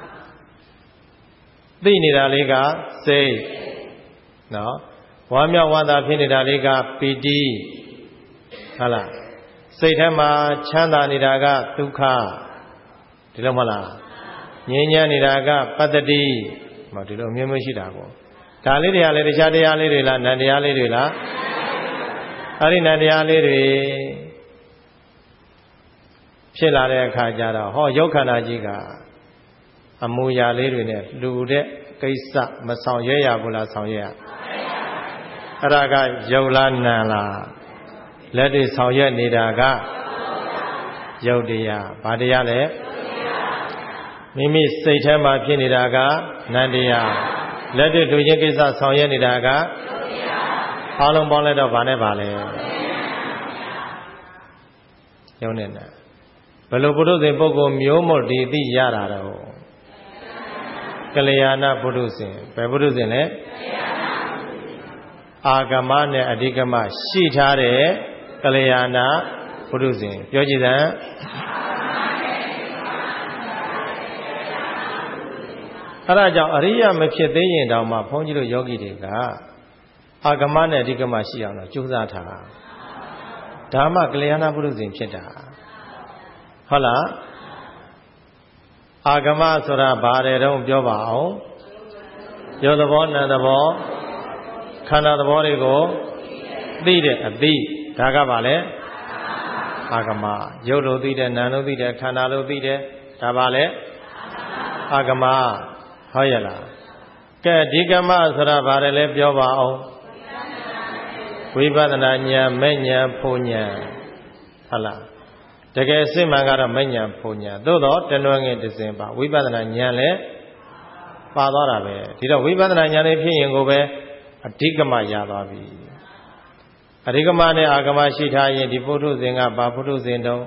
သိနေတာလေးကစိတ်နော်ဝမ်းမြောက်ဝမ်းသာဖြစ်နေတာလေးကပီတိဟုတ်လားစိတ်ထဲမှာချမ်းသာနေတာကဒုက္ခဒီလိုမလားငြိမ်းချမ်းနေတာကပတ္တိမဒီလိုမျိုးမျိုးရှိတာပေါ့ဒါလေးတွေကလည်းတရားတရားလေးတွေလားနန္တရားလေးတွေလားအဲ့ဒီနန္တရားလေးတွေဖြစ်လာတဲ့အခါကျတော့ဟောရုပ်ခန္ဓာကြီးကအမူအရာလေးတွေနဲ့လူတဲ့ကိစ္စမဆောင်ရွက်ရဘူးလားဆောင်ရွက်ရအဲ့ဒါကရုပ်လားနာမ်လားလက်တွေဆောင်ရွက်နေတာကရုပ်တရားဘာတရားလဲမိမိစိတ်ထဲမှာဖြစ်နေတာကနန္တရားလက်တွေလူချင်းကိစ္စဆောင်ရွက်နေတာကအားလုံးပေါင်းလိုက်တော့ဘာနဲ့ပါလဲရုပ်နဲ့နာဘယ်လိုပုထုဇဉ်ပုဂ္ဂိုလ်မျိုးမို့ဒီသိရတာတော့ကလျာဏပုထုဇဉ်ဘယ်ပုထုဇဉ်လဲအာဂမနဲ့အဓိကမရှိထားတဲ့ကလျာဏပုထုဇဉ်ပြောကြည့်စမ်းအဲ့ဒါကြောင့်အရိယာမဖြစ်သေးရင်တောင်မှဘုန်းကြီးတို့ယောဂီတွေကအာဂမနဲ့အဓိကမရှိအောင်တော့ကြိုးစားထားဓမ္မကလျာဏပုထုဇဉ်ဖြစ်တာဟုတ်လားအာဂမဆိုတာဘာတွေတော့ပြောပါအောင်ရုပ်သဘောနာမ်သဘောခန္ဓာသဘောတွေကိုသိတဲ့အသိဒါကဘာလဲအာဂမရုပ်လို့သိတယ်နာမ်လို့သိတယ်ခန္ဓာလို့သိတယ်ဒါဘာလဲအာဂမဟုတ်ရဲ့လားကဲဒီကမဆိုတာဘာတွေလဲပြောပါအောင်ဝိပဿနာဉာဏ်မဲ့ဉာဏ်ဖို့ဉာဏ်ဟုတ်လားတကယ်စစ်မှန်ကတော့မဲ့ဉာဏ်ဖို့ဉာဏ်သို့တော့တနွယ်ငယ်တစ်စင်ပါဝိပဿနာဉာဏ်လည်းပါသွားတာပဲဒီတော့ဝိပဿနာဉာဏ်လေးဖြစ်ရင်ကိုပဲအဓိကမရသွားပြီအဓိကမနဲ့အာဂမရှိထားရင်ဒီပုထုဇဉ်ကဘာပုထုဇဉ်တုံး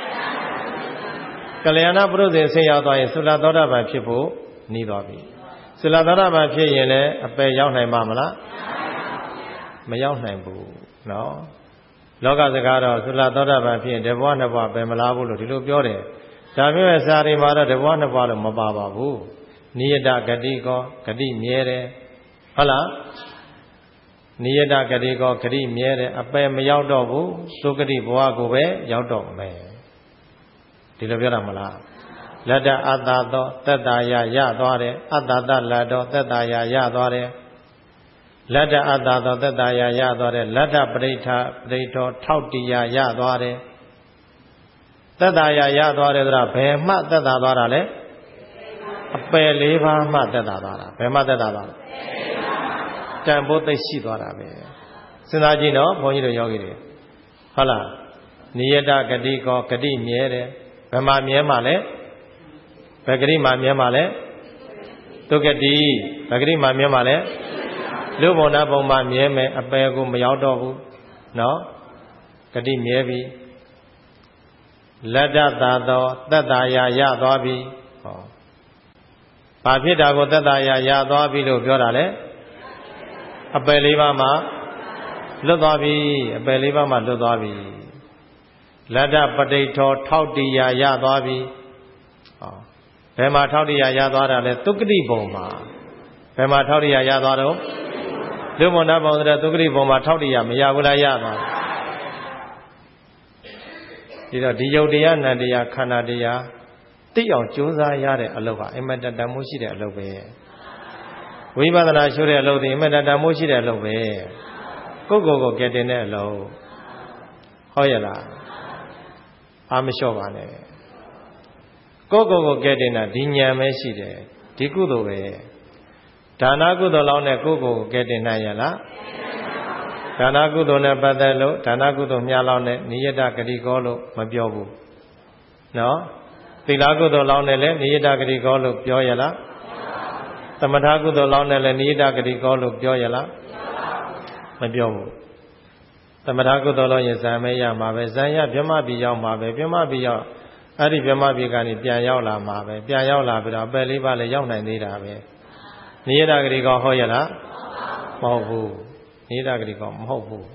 ကလျာဏပုထုဇဉ်ဆင်းရောက်သွားရင်သုလသောတာပန်ဖြစ်ဖို့နှီးသွားပြီသုလသောတာပန်ဖြစ်ရင်လည်းအပယ်ရောက်နိုင်မှာမလားမရောက်နိုင်ဘူးနော်လောကစကားတော့သုလသောတာပန်ဖြစ်ရင်တဘွားနှစ်ဘွားပဲမလားဘူးလို့ဒီလိုပြောတယ်ဒါမျိုးရဲ့စာရီမှာတော့တဘွားနှစ်ဘွားလို့မပါပါဘူးနိယတဂတိကောဂတိမြဲတယ်ဟုတ်လားနိယတဂတိကောဂတိမြဲတယ်အပယ်မရောက်တော့ဘူးသုဂတိဘဝကိုပဲရောက်တော့မယ်ဒီလိုပြောတာမလားလက်တအတ္တသောသက်တာယရသွားတယ်အတ္တတလတ်တော်သက်တာယရသွားတယ်လက်တအတ္တသောသက်တာယရသွားတယ်လက်တပရိဋ္ဌပရိဋ္ဌောထောက်တိယရသွားတယ်သက်တာယရသွားတယ်ဆိုတာဘယ်မှသက်တာသွားတာလဲအပယ်လေးပါးမှသက်တာသွားတာဘယ်မှသက်တာသွားလဲတန်ဖိုးသိရှိသွားတာပဲစဉ်းစားကြည့်နော်ဘုန်းကြီးတို့ယောဂီတွေဟုတ်လားနိယတဂတိကောဂတိမြဲတယ်ဘယ်မှာမြဲမှာလဲဘယ်ဂတိမှာမြဲမှာလဲသုဂတိဘယ်ဂတိမှာမြဲမှာလဲလူဘုံနာဘုံမှာမြဲမယ်အပယ်ကိုမရောက်တော့ဘူးနော်ဂတိမြဲပြီလက်တသာသောသက်တာယာရသွားပြီဟောဘာဖြစ်တာကိုသက်တာယာရသွားပြီလို့ပြောတာလဲအပယ်လေးပါးမှာလွတ်သွားပြီအပယ်လေးပါးမှာလွတ်သွားပြီလက်တပဋိဋ္ဌောထောက်တိယာရသွားပြီဟောဘယ်မှာထောက်တိယာရသွားတာလဲသုဂတိဘုံမှာဘယ်မှာထောက်တိယာရသွားတော့လူဘုံနာဘုံတဲ့သုဂတိဘုံမှာထောက်တိယာမရဘူးလားရသွားဒီတော့ဒီယုတ်တရားနံတရားခန္ဓာတရားသိအောင်ကြိုးစားရတဲ့အလုပ်ဟာအင်မတန်တန်မိုးရှိတဲ့အလုပ်ပဲဝိပဿနာရှုတဲ့အလုပ်ဒီအင်မတန်တန်မိုးရှိတဲ့အလုပ်ပဲကိုယ့်ကိုယ်ကိုကယ်တင်တဲ့အလုပ်ဟုတ်ရဲ့လားအာမလျှော့ပါနဲ့ကိုယ့်ကိုယ်ကိုကယ်တင်တာဒီဉာဏ်ပဲရှိတယ်ဒီကုသိုလ်ပဲဒါနကုသိုလ်လောက်နဲ့ကိုယ့်ကိုယ်ကိုကယ်တင်နိုင်ရလားဒါနကုသိုလ်နဲ့ပတ်သက်လို့ဒါနကုသိုလ်မြှလောက်နဲ့နိယတဂတိကောလို့မပြောဘူးနော်သီလကုသိုလ်လောက်နဲ့လည်းနိယတဂတိကောလို့ပြောရလားသမထကုသိုလ်လောက်နဲ့လည်းနိယတဂတိကောလို့ပြောရလားမပြောဘူးသမထကုသိုလ်လို့ရင်ဇံမဲရမှာပဲဇံရဗြဟ္မပြည်ရောက်မှာပဲဗြဟ္မပြည်ရောက်အဲ့ဒီဗြဟ္မပြည်ကနေပြန်ရောက်လာမှာပဲပြန်ရောက်လာပြီးတော့အပယ်လေးပါးလည်းရောက်နိုင်သေးတာပဲနိယတဂတိကောဟောရလားမဟုတ်ဘူးနိယတဂတိကောမဟုတ်ဘူး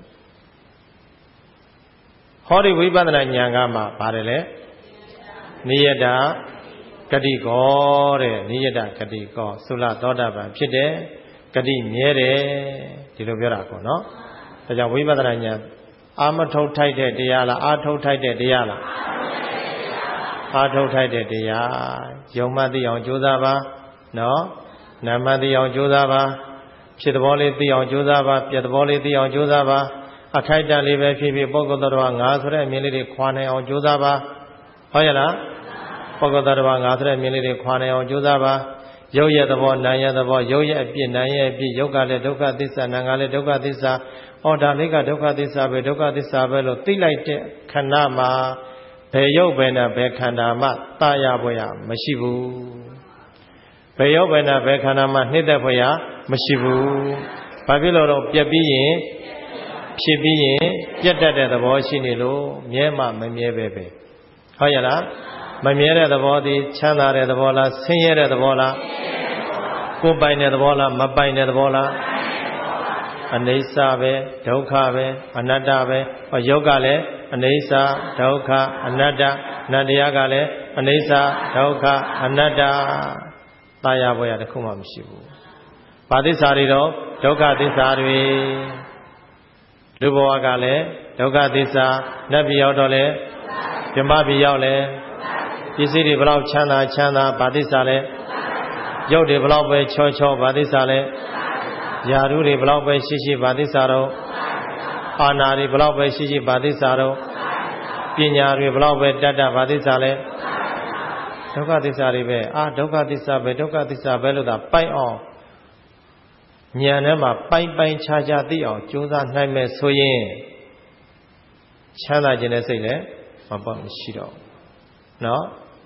ဟောဒီဝိပဿနာဉာဏ်ကမှပါတယ်လေနိယတဂတိကောတဲ့နိယတဂတိကောသုလသောတာပန်ဖြစ်တယ်ဂတိမြဲတယ်ဒီလိုပြောတာကောနော်ဒါကြောင့်ဝိပဿနာဉာဏ်အာမထုတ်ထိုက်တဲ့တရားလားအာထုတ်ထိုက်တဲ့တရားလားအာထုတ်ထိုက်တဲ့တရားယုံမှသိအောင်ကြိုးစားပါနော်နာမသိအောင်ကြိုးစားပါဖြစ်သဘောလေးသိအောင်ကြိုးစားပါပြတ်သဘောလေးသိအောင်ကြိုးစားပါအထိုက်တန်လေးပဲဖြစ်ဖြစ်ပုဂ္ဂိုလ်တော်ငါဆိုတဲ့အမြင်လေးတွေခွာနိုင်အောင်ကြိုးစားပါဟုတ်ရဲ့လားပုဂ္ဂိုလ်တော်ငါဆိုတဲ့အမြင်လေးတွေခွာနိုင်အောင်ကြိုးစားပါရုပ်ရဲ့သဘောနာမ်ရဲ့သဘောရုပ်ရဲ့အပြစ်နာမ်ရဲ့အပြစ်ရုပ်ကလည်းဒုက္ခသစ္စာနာမ်ကလည်းဒုက္ခသစ္စာဩဒါလေးကဒုက္ခသစ္စာပဲဒုက္ခသစ္စာပဲလို့သိလိုက်တဲ့ခဏမှာဘယ်ရုပ်ပဲနဲ့ဘယ်ခန္ဓာမှတာရဖွယ်ရမရှိဘူးဘယ်ရုပ်ပဲနဲ့ဘယ်ခန္ဓာမှနှိမ့်သက်ဖွယ်ရမရှိဘူးဘာဖြစ်လို့တော့ပြက်ပြီးရင်ဖြစ်ပြီးရင်ပြက်တတ်တဲ့သဘောရှိနေလို့မြဲမှမမြဲပဲပဲဟုတ်ရဲ့လားမမြဲတဲ့သဘောသည်ချမ်းသာတဲ့သဘောလားဆင်းရဲတဲ့သဘောလားကိုယ်ပိုင်တဲ့သဘောလားမပိုင်တဲ့သဘောလားအနိစ္စပဲဒုက္ခပဲအနတ္တပဲဟောယုတ်ကလည်းအနိစ္စဒုက္ခအနတ္တနတ်တရားကလည်းအနိစ္စဒုက္ခအနတ္တတာယာဘွယ်ရတစ်ခုမှမရှိဘူးဘာသစ္စာတွေတော့ဒုက္ခသစ္စာတွေလူဘဝကလည်းဒုက္ခသစ္စာနတ်ပြည်ရောက်တော့လည်းဗြဟ္မပြည်ရောက်လည်းပစ္စည်းတွေဘလောက်ချမ်းသာချမ်းသာဘာသစ္စာလဲရုပ်တွေဘလောက်ပဲချောချောဘာသစ္စာလဲယာရုတွေဘလောက်ပဲရှိရှိဘာသစ္စာတော့အာနာတွေဘလောက်ပဲရှိရှိဘာသစ္စာတော့ပညာတွေဘလောက်ပဲတတ်တတ်ဘာသစ္စာလဲဒုက္ခသစ္စာတွေပဲအာဒုက္ခသစ္စာပဲဒုက္ခသစ္စာပဲလို့သာပိုက်အောင်ဉာဏ်ထဲမှာပိုင်ပိုင်ခြားခြားသိအောင်ကြိုးစားနိုင်မယ်ဆိုရင်ချမ်းသာခြင်းနဲ့စိတ်လည်းမပေါ့မရှိတော့ဘူးနော်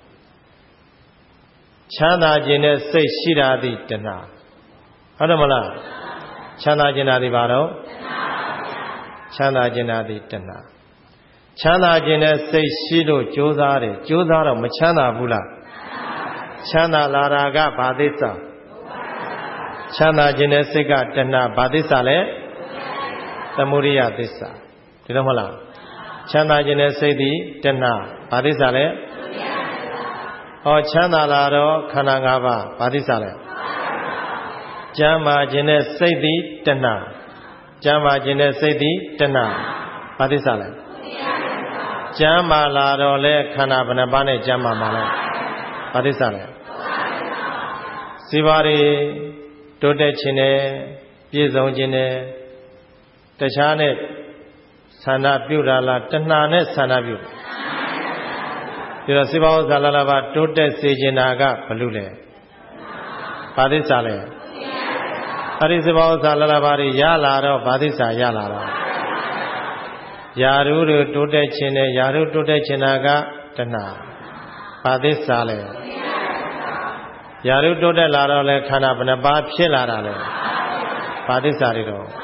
ချမ်းသာခြင်းနဲ့စိတ်ရှိတာသည်တဏှာဟုတ်တယ်မလားချမ်းသာခြင်းတာသည်ဘာတော့ချမ်းသာခြင်းတာသည်တဏှာချမ်းသာခြင်းနဲ့စိတ်ရှိလို့ကြိုးစားတယ်ကြိုးစားတော့မချမ်းသာဘူးလားချမ်းသာလာတာကဘာသစ္စာချမ်းသာခြင်းနဲ့စိတ်ကတဏှာဘာသစ္စာလဲသမုဒိယသစ္စာဒီလိုမဟုတ်လားချမ်းသာခြင်းနဲ့စိတ်သည်တဏှာဘာသစ္စာလဲဟောချမ်းသာလာတော့ခန္ဓာ၅ပါးဘာသစ္စာလဲကျမ်းမာခြင်းနဲ့စိတ်သည်တဏှာကျမ်းမာခြင်းနဲ့စိတ်သည်တဏှာဘာသစ္စာလဲကျမ်းမာလာတော့လဲခန္ဓာဘယ်နှပါးနဲ့ကျမ်းမာမှာလဲဘာသစ္စာလဲစီပါရီတိုးတက်ခြင်းနဲ့ပြည့်စုံခြင်းနဲ့တခြားနဲ့ဆန္ဒပြုတာလားတဏှာနဲ့ဆန္ဒပြုပြီးတော့စေဘာဥစ္စာလာလာပါတိုးတက်စေခြင်းနာကဘလို့လဲဘာသစ္စာလဲအဲ့ဒီစေဘာဥစ္စာလာလာပါရလာတော့ဘာသစ္စာရလာတော့ယာရုတို့တိုးတက်ခြင်းနဲ့ယာရုတိုးတက်ခြင်းနာကတဏှာဘာသစ္စာလဲယာရုတိုးတက်လာတော့လဲခန္ဓာဘယ်နှပါးဖြစ်လာတာလဲဘာသစ္စာတွေတော့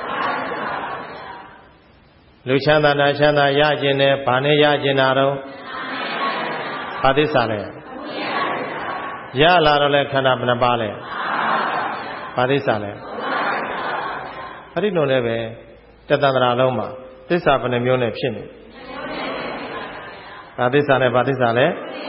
လူချမ်းသာနာချမ်းသာရခြင်းနဲ့ဘာနဲ့ရခြင်းနာတော့ဘာသစ္စာလဲရလာတော့လဲခန္ဓာဘယ်နှပါးလဲဘာသစ္စာလဲအဲ့ဒီလိုလည်းပဲတသန္တရာလုံးမှာသစ္စာဘယ်နှမျိုးနဲ့ဖြစ်နေဘာသစ္စာနဲ့ဘာသစ္စာလဲ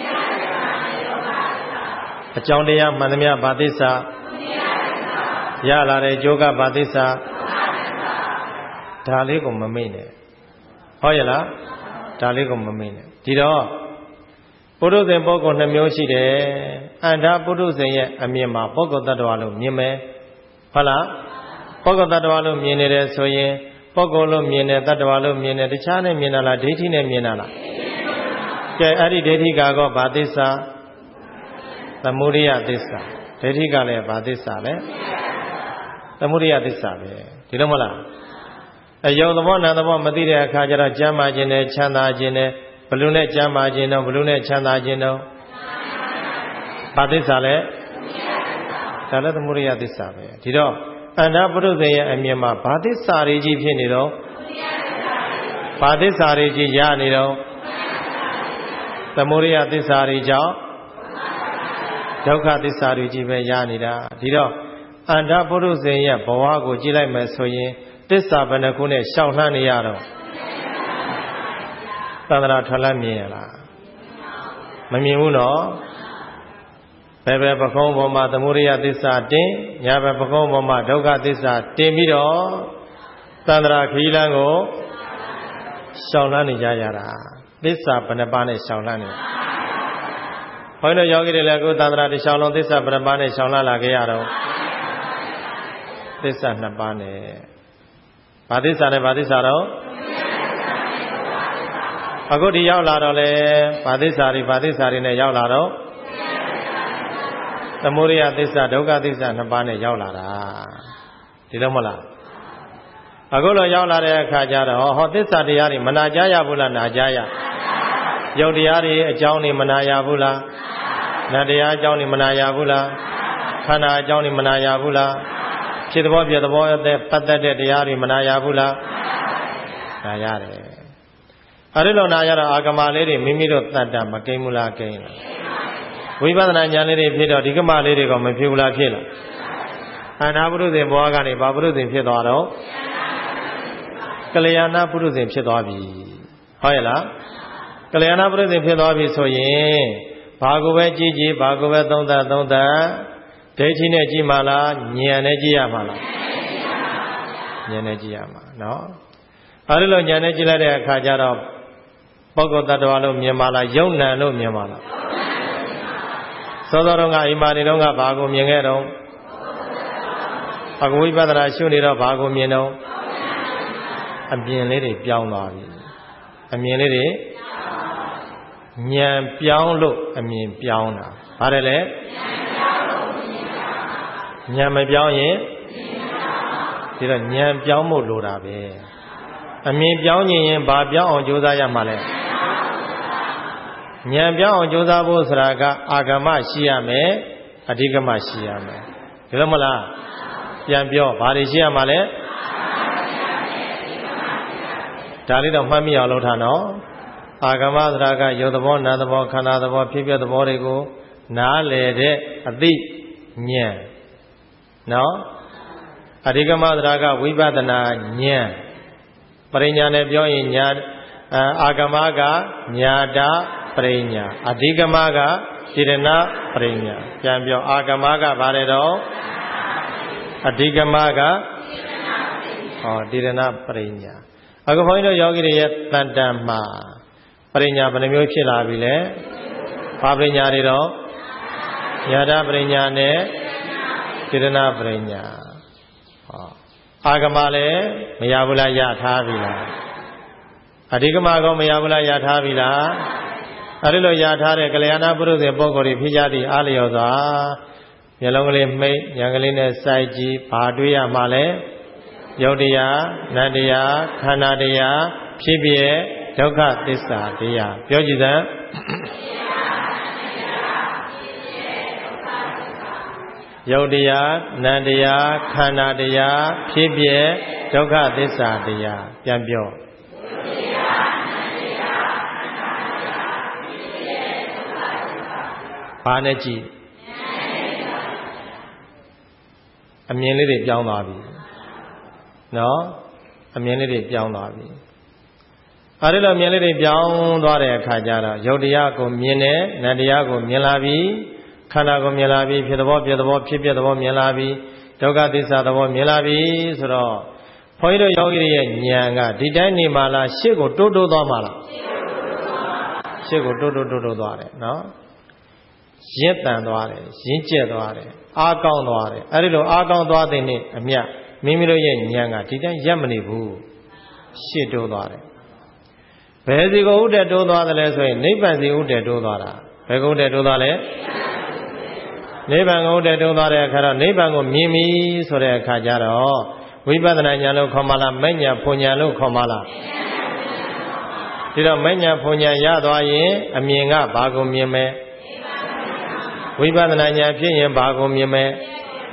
အကြောင်းတရားမှန်သမျှဘာသစ္စာရလာတဲ့ကြိုးကဘာသစ္စာဒါလေးကိုမမေ့နဲ့ဟုတ်ရဲ့လားဒါလေးကိုမမေ့နဲ့ဒီတော့ပုရုဇဉ်ပုဂ္ဂိုလ်နှမျိုးရှိတယ်အန္တပုရုဇဉ်ရဲ့အမြင်မှာပုဂ္ဂိုလ်တ attva လို့မြင်မယ်ဟုတ်လားပုဂ္ဂိုလ်တ attva လို့မြင်နေတယ်ဆိုရင်ပုဂ္ဂိုလ်လို့မြင်တယ်တ attva လို့မြင်တယ်တခြားနဲ့မြင်တာလားဒိဋ္ဌိနဲ့မြင်တာလားကဲအဲ့ဒီဒိဋ္ဌိကောဘာသစ္စာသမုဒိယသစ္စာဒိဋ္ဌိကလည်းဘာသစ္စာလဲသမုဒိယသစ္စာပဲဒီလိုမဟုတ်လားအယုံသဘောနာသဘောမသိတဲ့အခါကျတော့ကျမ်းမာခြင်းနဲ့ချမ်းသာခြင်းနဲ့ဘလူနဲ့ကျမ်းမာခြင်းတော့ဘလူနဲ့ချမ်းသာခြင်းတော့ဘာသစ္စာလဲဒါလည်းသမုဒိယသစ္စာပဲဒီတော့အန္တပုရုဇဉ်ရဲ့အမြင်မှာဘာသစ္စာတွေကြီးဖြစ်နေတော့ဘာသစ္စာတွေကြီးရနေတော့သမုဒိယသစ္စာတွေကြောင့်ဒုက္ခသစ္စာတွေကြီးပဲရနေတာဒီတော့အန္တပုရုဇဉ်ရဲ့ဘဝကိုကြည့်လိုက်မယ်ဆိုရင်သစ္စာဘယ်နှခုနဲ့ရှောင်လှမ်းနေရတော့သန္တရာထွက်လက်မြင်ရလားမမြင်ဘူးနော်ဘယ်ဘယ်ပကုံးပေါ်မှာသမုဒိယသစ္စာတင်ညာဘယ်ပကုံးပေါ်မှာဒုက္ခသစ္စာတင်ပြီးတော့သန္တရာခီးလန်းကိုရှောင်လှမ်းနေကြရတာသစ္စာဘယ်နှပါးနဲ့ရှောင်လှမ်းနေဘုန်းကြီးတို့ယောဂီတွေလည်းကိုယ်သန္တရာတစ်ရှောင်လုံးသစ္စာဘယ်နှပါးနဲ့ရှောင်လှမ်းလာခဲ့ရတော့သစ္စာနှစ်ပါးနဲ့ဘာသစ္စာနဲ့ဘာသစ္စာတော့အခုဒီရောက်လာတော့လေဘာသစ္စာတွေဘာသစ္စာတွေနဲ့ရောက်လာတော့သမုဒိယသစ္စာဒုက္ခသစ္စာနှစ်ပါးနဲ့ရောက်လာတာဒီတော့မလားအခုလိုရောက်လာတဲ့အခါကျတော့ဟောသစ္စာတရားတွေမနာကြရဘူးလားနာကြရယုတ်တရားတွေအကြောင်းတွေမနာရဘူးလားနတ်တရားအကြောင်းတွေမနာရဘူးလားခန္ဓာအကြောင်းတွေမနာရဘူးလားဖြစ်သဘောပြသဘောတဲ့ပတ်သက်တဲ့တရားတွေမနာရဘူးလားနာရတယ်အဲဒီလိုနာရတော့အာဂမလေးတွေမိမိတို့တတ်တာမကိန်းဘူးလားကိန်းလားဝိပဿနာဉာဏ်လေးတွေဖြစ်တော့ဒီကမလေးတွေကမဖြစ်ဘူးလားဖြစ်လားအန္တပုရုဇဉ်ဘဝကနေဘာပုရုဇဉ်ဖြစ်သွားတော့ကလျာဏပုရုဇဉ်ဖြစ်သွားပြီဟုတ်ရဲ့လားကလျာဏပုရုဇဉ်ဖြစ်သွားပြီဆိုရင်ဘာကိုပဲကြည့်ကြည့်ဘာကိုပဲသုံးသပ်သုံးသပ်ဒိဋ္ဌိနဲ့ကြည့်မှလားဉာဏ်နဲ့ကြည့်ရမှာလားဉာဏ်နဲ့ကြည့်ရမှာနော်အဲဒီလိုဉာဏ်နဲ့ကြည့်လိုက်တဲ့အခါကျတော့ပုဂ္ဂိုလ်တ attva လို့မြင်ပါလားယုံနံလို့မြင်ပါလားသောသောတော်ကအိမ်မာနေတော့ကဘာကိုမြင်ခဲ့တော့အခုဝိပဿနာရှုနေတော့ဘာကိုမြင်တော့အမြင်လေးတွေပြောင်းသွားပြီအမြင်လေးတွေဉာဏ်ပြောင်းလို့အမြင်ပြောင်းတာဘာလဲလဲဉာဏ်မပြောင်းရင်ဒီတော့ဉာဏ်ပြောင်းဖို့လိုတာပဲအမြင်ပြောင်းရင်ရင်ဘာပြောင်းအောင်ကြိုးစားရမှာလဲဉာဏ်ပြောင်းအောင်ကြိုးစားဖို့ဆိုတာကအာဂမရှိရမယ်အဓိကမရှိရမယ်ဒီလိုမလားပြန်ပြောဘာတွေရှိရမှာလဲဒါလေးတော့မှတ်မိအောင်လုပ်ထားနော်အာဂမဆိုတာကယုတ်သဘောနာသဘောခန္ဓာသဘောဖြစ်ပြသဘောတွေကိုနားလည်တဲ့အသိဉာဏ်နော်အဓိကမဆိုတာကဝိပဿနာဉာဏ်ပရိညာနဲ့ပြောရင်ညာအာဂမကညာတာပရိညာအဓိကမကတိရဏပရိညာပြန်ပြောအာဂမကဘာလဲတော့အဓိကမကဟောတိရဏပရိညာအခုဘုန်းကြီးတို့ယောဂီတွေရဲ့တန်တန်မှာပရိညာဘယ်နှမျိုးဖြစ်လာပြီလဲဘာပရိညာတွေတော့ညာတာပရိညာနဲ့တိရဏပရိညာဟောအာဂမလည်းမရဘူးလားရထားပြီလားအဓိကမကောမရဘူးလားရထားပြီလားအဲဒီလိုရထားတဲ့ကလျာဏပုရုဇဉ်ပုဂ္ဂိုလ်တွေဖြစ်ကြသည့်အားလျော်စွာမျက်လုံးကလေးမိတ်ဉာဏ်ကလေးနဲ့စိုက်ကြည့်ဘာတွေ့ရမှာလဲယုတ်တရားနတ်တရားခန္ဓာတရားဖြစ်ပြဒုက္ခသစ္စာတရားပြောကြည့်စမ်းယုတ်တရားနတ်တရားခန္ဓာတရားဖြစ်ပြဒုက္ခသစ္စာတရားပြန်ပြောဘာနဲ့ကြည့်အမြင်လေးတွေပြောင်းသွားပြီနော်အမြင်လေးတွေပြောင်းသွားပြီအဲဒီလိုမြင်လေးတွေပြောင်းသွားတဲ့အခါကျတော့ယုတ်တရားကိုမြင်တယ်နတ်တရားကိုမြင်လာပြီခန္ဓာကိုမြင်လာပြီဖြစ်သဘောပြသဘောဖြစ်ပြသဘောမြင်လာပြီဒုက္ခသစ္စာသဘောမြင်လာပြီဆိုတော့ဘုန်းကြီးတို့ယောဂီတွေရဲ့ဉာဏ်ကဒီတိုင်းနေမှလားရှေ့ကိုတိုးတိုးသွားမှလားရှေ့ကိုတိုးတိုးတိုးတိုးသွားတယ်နော်ရင့်တန်သွားတယ်ရင့်ကျက်သွားတယ်အားကောင်းသွားတယ်အဲဒီလိုအားကောင်းသွားတဲ့နေ့အမြတ်မိမိတို့ရဲ့ဉာဏ်ကဒီတိုင်းရပ်မနေဘူးရှေ့တိုးသွားတယ်ဘယ်စီကိုဥဒ္ဒတိုးသွားတယ်လဲဆိုရင်နိဗ္ဗာန်စီဥဒ္ဒတိုးသွားတာဘယ်ကိုဥဒ္ဒတိုးသွားလဲနိဗ္ဗာန်ကိုဥဒ္ဒတိုးသွားတဲ့အခါတော့နိဗ္ဗာန်ကိုမြင်ပြီဆိုတဲ့အခါကျတော့ဝိပဿနာဉာဏ်လို့ခေါ်မလားမဉ္ဇဉ်ဖွဉ္ဉဏ်လို့ခေါ်မလားဒီတော့မဉ္ဇဉ်ဖွဉ္ဉဏ်ရသွားရင်အမြင်ကဘာကိုမြင်မယ်ဝိပဿနာဉာဏ်ဖြစ်ရင်ဘာကိုမြင်မယ်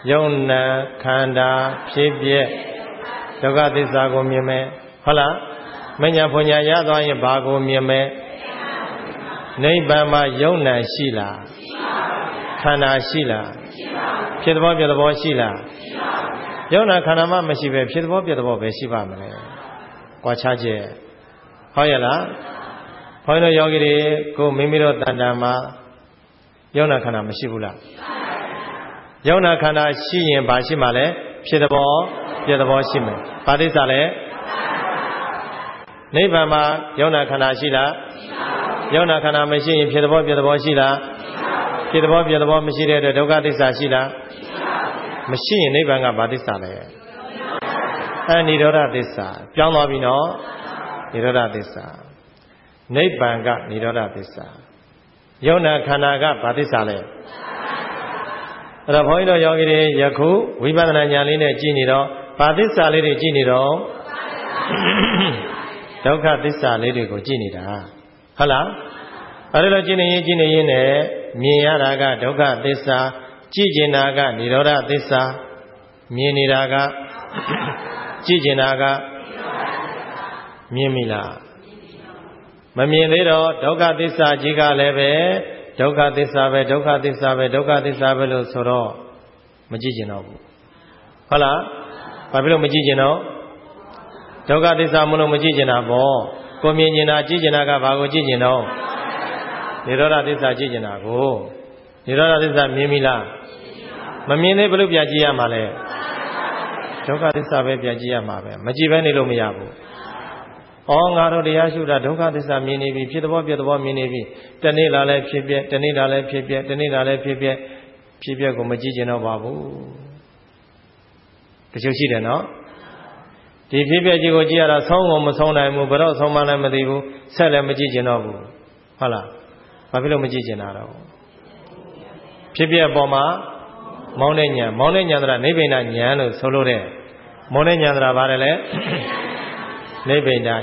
ယုံနာခန္ဓာဖြစ်ပြဒုက္ခသစ္စာကိုမြင်မယ်ဟုတ်လားမညာဖွညာရသွားရင်ဘာကိုမြင်မယ်နိဗ္ဗာန်မှာယုံနာရှိလားခန္ဓာရှိလားဖြစ်သဘောပြသဘောရှိလားယုံနာခန္ဓာမှမရှိပဲဖြစ်သဘောပြသဘောပဲရှိပါမလဲကွာခြားချက်ဟုတ်ရဲ့လားဘုန်းကြီးတို့ယောဂီတွေကိုမိမိတို့တဏ္ဍာမှာယုံနာခန္ဓာမရှိဘူးလားယုံနာခန္ဓာရှိရင်ဘာရှိမှလဲဖြစ်သဘောပြသဘောရှိမယ်ဘာသစ္စာလဲနိဗ္ဗာန်မှာယုံနာခန္ဓာရှိလားယုံနာခန္ဓာမရှိရင်ဖြစ်သဘောပြသဘောရှိလားဖြစ်သဘောပြသဘောမရှိတဲ့အတွက်ဒုက္ခသစ္စာရှိလားမရှိရင်နိဗ္ဗာန်ကဘာသစ္စာလဲအဲនិရောဓသစ္စာပြောင်းသွားပြီနော်និရောဓသစ္စာနိဗ္ဗာန်ကនិရောဓသစ္စာယုံနာခန္ဓာကဘာသစ္စာလဲအဲ့တော့ဘုန်းကြီးတို့ယောဂီတွေယခုဝိပဿနာဉာဏ်လေးနဲ့ကြည့်နေတော့ဘာသစ္စာလေးတွေကြည့်နေတော့ဒုက္ခသစ္စာလေးတွေကိုကြည့်နေတာဟုတ်လားအဲ့လိုကြည့်နေရင်ကြည့်နေရင်လည်းမြင်ရတာကဒုက္ခသစ္စာကြည့်ကျင်တာကនិရောဓသစ္စာမြင်နေတာကကြည့်ကျင်တာကမြင်ပြီလားမမြင်သေးတော့ဒုက္ခသစ္စာကြီးကလည်းပဲဒုက္ခသစ္စာပဲဒုက္ခသစ္စာပဲဒုက္ခသစ္စာပဲလို့ဆိုတော့မကြည့်ကျင်တော့ဘူးဟုတ်လားဘာဖြစ်လို့မကြည့်ကျင်တော့ဒုက္ခသစ္စာမလို့မကြည့်ကျင်တာပေါ့ကိုမြင်ကျင်တာကြည့်ကျင်တာကဘာကိုကြည့်ကျင်တော့និရောဓသစ္စာကြည့်ကျင်တာကိုនិရောဓသစ္စာမြင်ပြီလားမမြင်သေးဘယ်လိုပြန်ကြည့်ရမှာလဲဒုက္ခသစ္စာပဲပြန်ကြည့်ရမှာပဲမကြည့်ဘဲနေလို့မရဘူးဩငါတို့တရားရှုတာဒုက္ခသစ္စာမြင်နေပြီဖြစ်သဘောပြသဘောမြင်နေပြီတနေ့လာလဲဖြစ်ပြတနေ့လာလဲဖြစ်ပြတနေ့လာလဲဖြစ်ပြဖြစ်ပြကိုမကြည့်ကျင်တော့ပါဘူးတချို့ရှိတယ်နော်ဒီဖြစ်ပြကြီးကိုကြည့်ရတာဆုံးကုန်မဆုံးနိုင်ဘူးဘယ်တော့ဆုံးမှလည်းမသိဘူးဆက်လည်းမကြည့်ကျင်တော့ဘူးဟုတ်လားဘာဖြစ်လို့မကြည့်ကျင်တာတော့ဖြစ်ပြပေါ်မှာမောင်းတဲ့ဉာဏ်မောင်းတဲ့ဉာဏ်ဆိုတာနိဗ္ဗာန်ဉာဏ်လို့ဆိုလို့တဲ့မောင်းတဲ့ဉာဏ်ဆိုတာဘာလဲလဲနိဗ္ဗာန်ဉာဏ်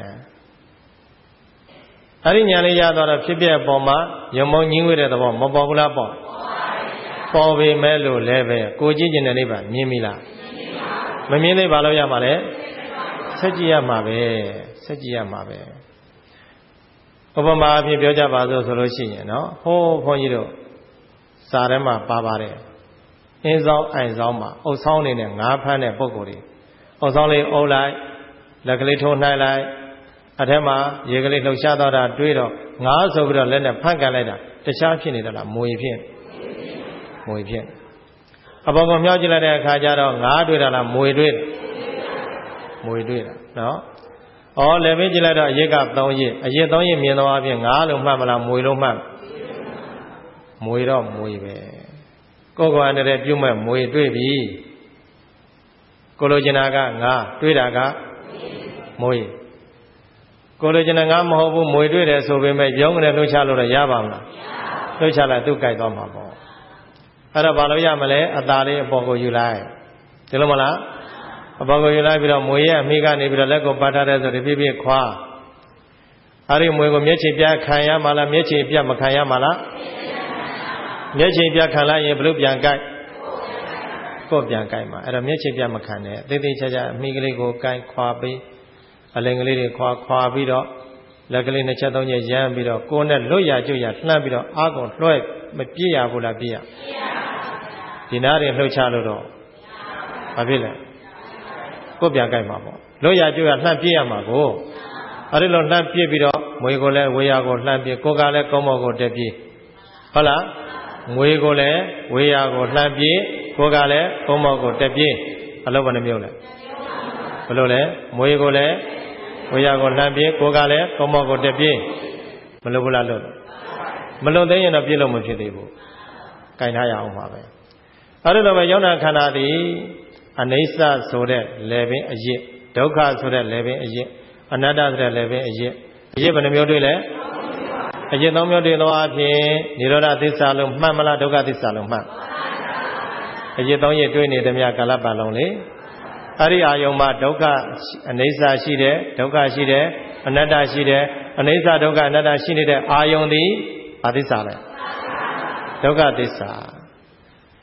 အဲ့ဒီဉာဏ်လေးရသွားတော့ဖြစ်ပြပေါ်မှာယုံမုံညင်းဝဲတဲ့သဘောမပေါ်ဘူးလားပေါ့ပေါ်ပေမဲ့လို့လည်းပဲကိုကြည့်ကျင်တဲ့နိဗ္ဗာန်မြင်ပြီလားမမြင်သေးဘာလို့ရမှာလဲဆက်ကြည့်ရမှာပဲဆက်ကြည့်ရမှာပဲဥပမာအဖြစ်ပြောကြပါစို့ဆိုလို့ရှိရင်နော်ဟိုးဘုန်းကြီးတို့စာထဲမှာပါပါတယ်အင်းဆောင်အိုင်ဆောင်မှာအုပ်ဆောင်နေနဲ့ငါးဖမ်းတဲ့ပုံကိုယ်တွေအုပ်ဆောင်လေးအုပ်လိုက်လက်ကလေးထိုးနှိုင်းလိုက်အထက်မှာရေကလေးလှုပ်ရှားတော့တာတွေးတော့ငါးဆိုပြီးတော့လက်နဲ့ဖမ်းကန်လိုက်တာတခြားဖြစ်နေတော့လားမွေဖြစ်မွေဖြစ်အပေါ်ကမြောက်ကြည့်လိုက်တဲ့အခါကျတော့ငါးတွေ့တာလားမွေတွေ့မွေတွေ့တာနော်ဩလည်းပဲကြည့်လိုက်တော့အရစ်ကသုံးရစ်အရစ်သုံးရစ်မြင်တော့အပြင်ငါးလို့မှတ်မလားမွေလို့မှတ်မွေတော့မွေပဲကိုယ်ကလည်းပြုတ်မဲ့မွေတွေ့ပြီကိုလိုချင်တာကငါတွေ့တာကမွေကိုလိုချင်တာငါမဟုတ်ဘူးမွေတွေ့တယ်ဆိုပေမဲ့ရုံးကနေလှုပ်ရှားလို့ရပါမလားလှုပ်ရှားလိုက်သူ့ကြိုက်သွားမှာပေါ့အဲ့တော့ဘာလို့ရမလဲအตาလေးအပေါ်ကိုယူလိုက်ဒီလိုမလားအပေါ်ကိုယူလိုက်ပြီးတော့မွေရဲ့အမိကနေပြီးတော့လက်ကိုပတ်ထားတဲ့ဆိုတဖြည်းဖြည်းခွာအဲ့ဒီမွေကိုမျက်ခြေပြခံရမှာလားမျက်ခြေပြမခံရမှာလားမျက်ခြေပြခံလိုက်ရင်ဘလို့ပြန်ကြိုက်ကိုပြန်ကြိုက်မှာအဲ့တော့မျက်ခြေပြမခံနဲ့တိတ်တိတ်ချာချာအမိကလေးကိုကြိုက်ခွာပြီးအလင်ကလေးတွေခွာခွာပြီးတော့လက်ကလေးနှစ်ချက်သုံးချက်ရမ်းပြီးတော့ကိုယ်နဲ့လွတ်ရကျွတ်ရလှမ်းပြီးတော့အားကုန်လွှဲမပြည့်ရဘူးလားပြည့်ရဒီနားတွေလှုပ်ချလို့တော့ဘာဖြစ်လဲကိုပြန်ကြိုက်မှာပေါ့လွတ်ရကျွတ်ရလှမ်းပြည့်ရမှာကိုအဲ့ဒီလိုလှမ်းပြည့်ပြီးတော့မွေကိုလည်းဝေရကိုလှမ်းပြည့်ကိုယ်ကလည်းကုန်းမော်ကိုတက်ပြည့်ဟုတ်လားငွေကိုလည်းဝေရကိုလှမ်းပြေးကိုယ်ကလည်းကုန်းမောက်ကိုတက်ပြေးအလုပ်ဘယ်နှမျိုးလဲဘယ်လိုလဲငွေကိုလည်းဝေရကိုလှမ်းပြေးကိုယ်ကလည်းကုန်းမောက်ကိုတက်ပြေးမလုပ်ဘူးလားလို့မလုပ်သေးရင်တော့ပြည့်လို့မဖြစ်သေးဘူးကင်ထားရအောင်ပါပဲအဲ့လိုပဲယောနာခန္ဓာသည်အနိစ္စဆိုတဲ့လေပင်အရစ်ဒုက္ခဆိုတဲ့လေပင်အရစ်အနတ္တဆိုတဲ့လေပင်အရစ်အရစ်ဘယ်နှမျိုးတွေ့လဲအကျင့်သုံးမျိုးတွေ့သောအဖြစ်និရောဓသစ္စာလို့မှတ်မလားဒုက္ခသစ္စာလို့မှတ်အကျင့်သုံးရတွေ့နေသည်များကာလပတ်လုံးလေအဲ့ဒီအာယုံမှာဒုက္ခအနိစ္စရှိတယ်ဒုက္ခရှိတယ်အနတ္တရှိတယ်အနိစ္စဒုက္ခအနတ္တရှိနေတဲ့အာယုံသည်ဘာသစ္စာလဲဒုက္ခသစ္စာဒ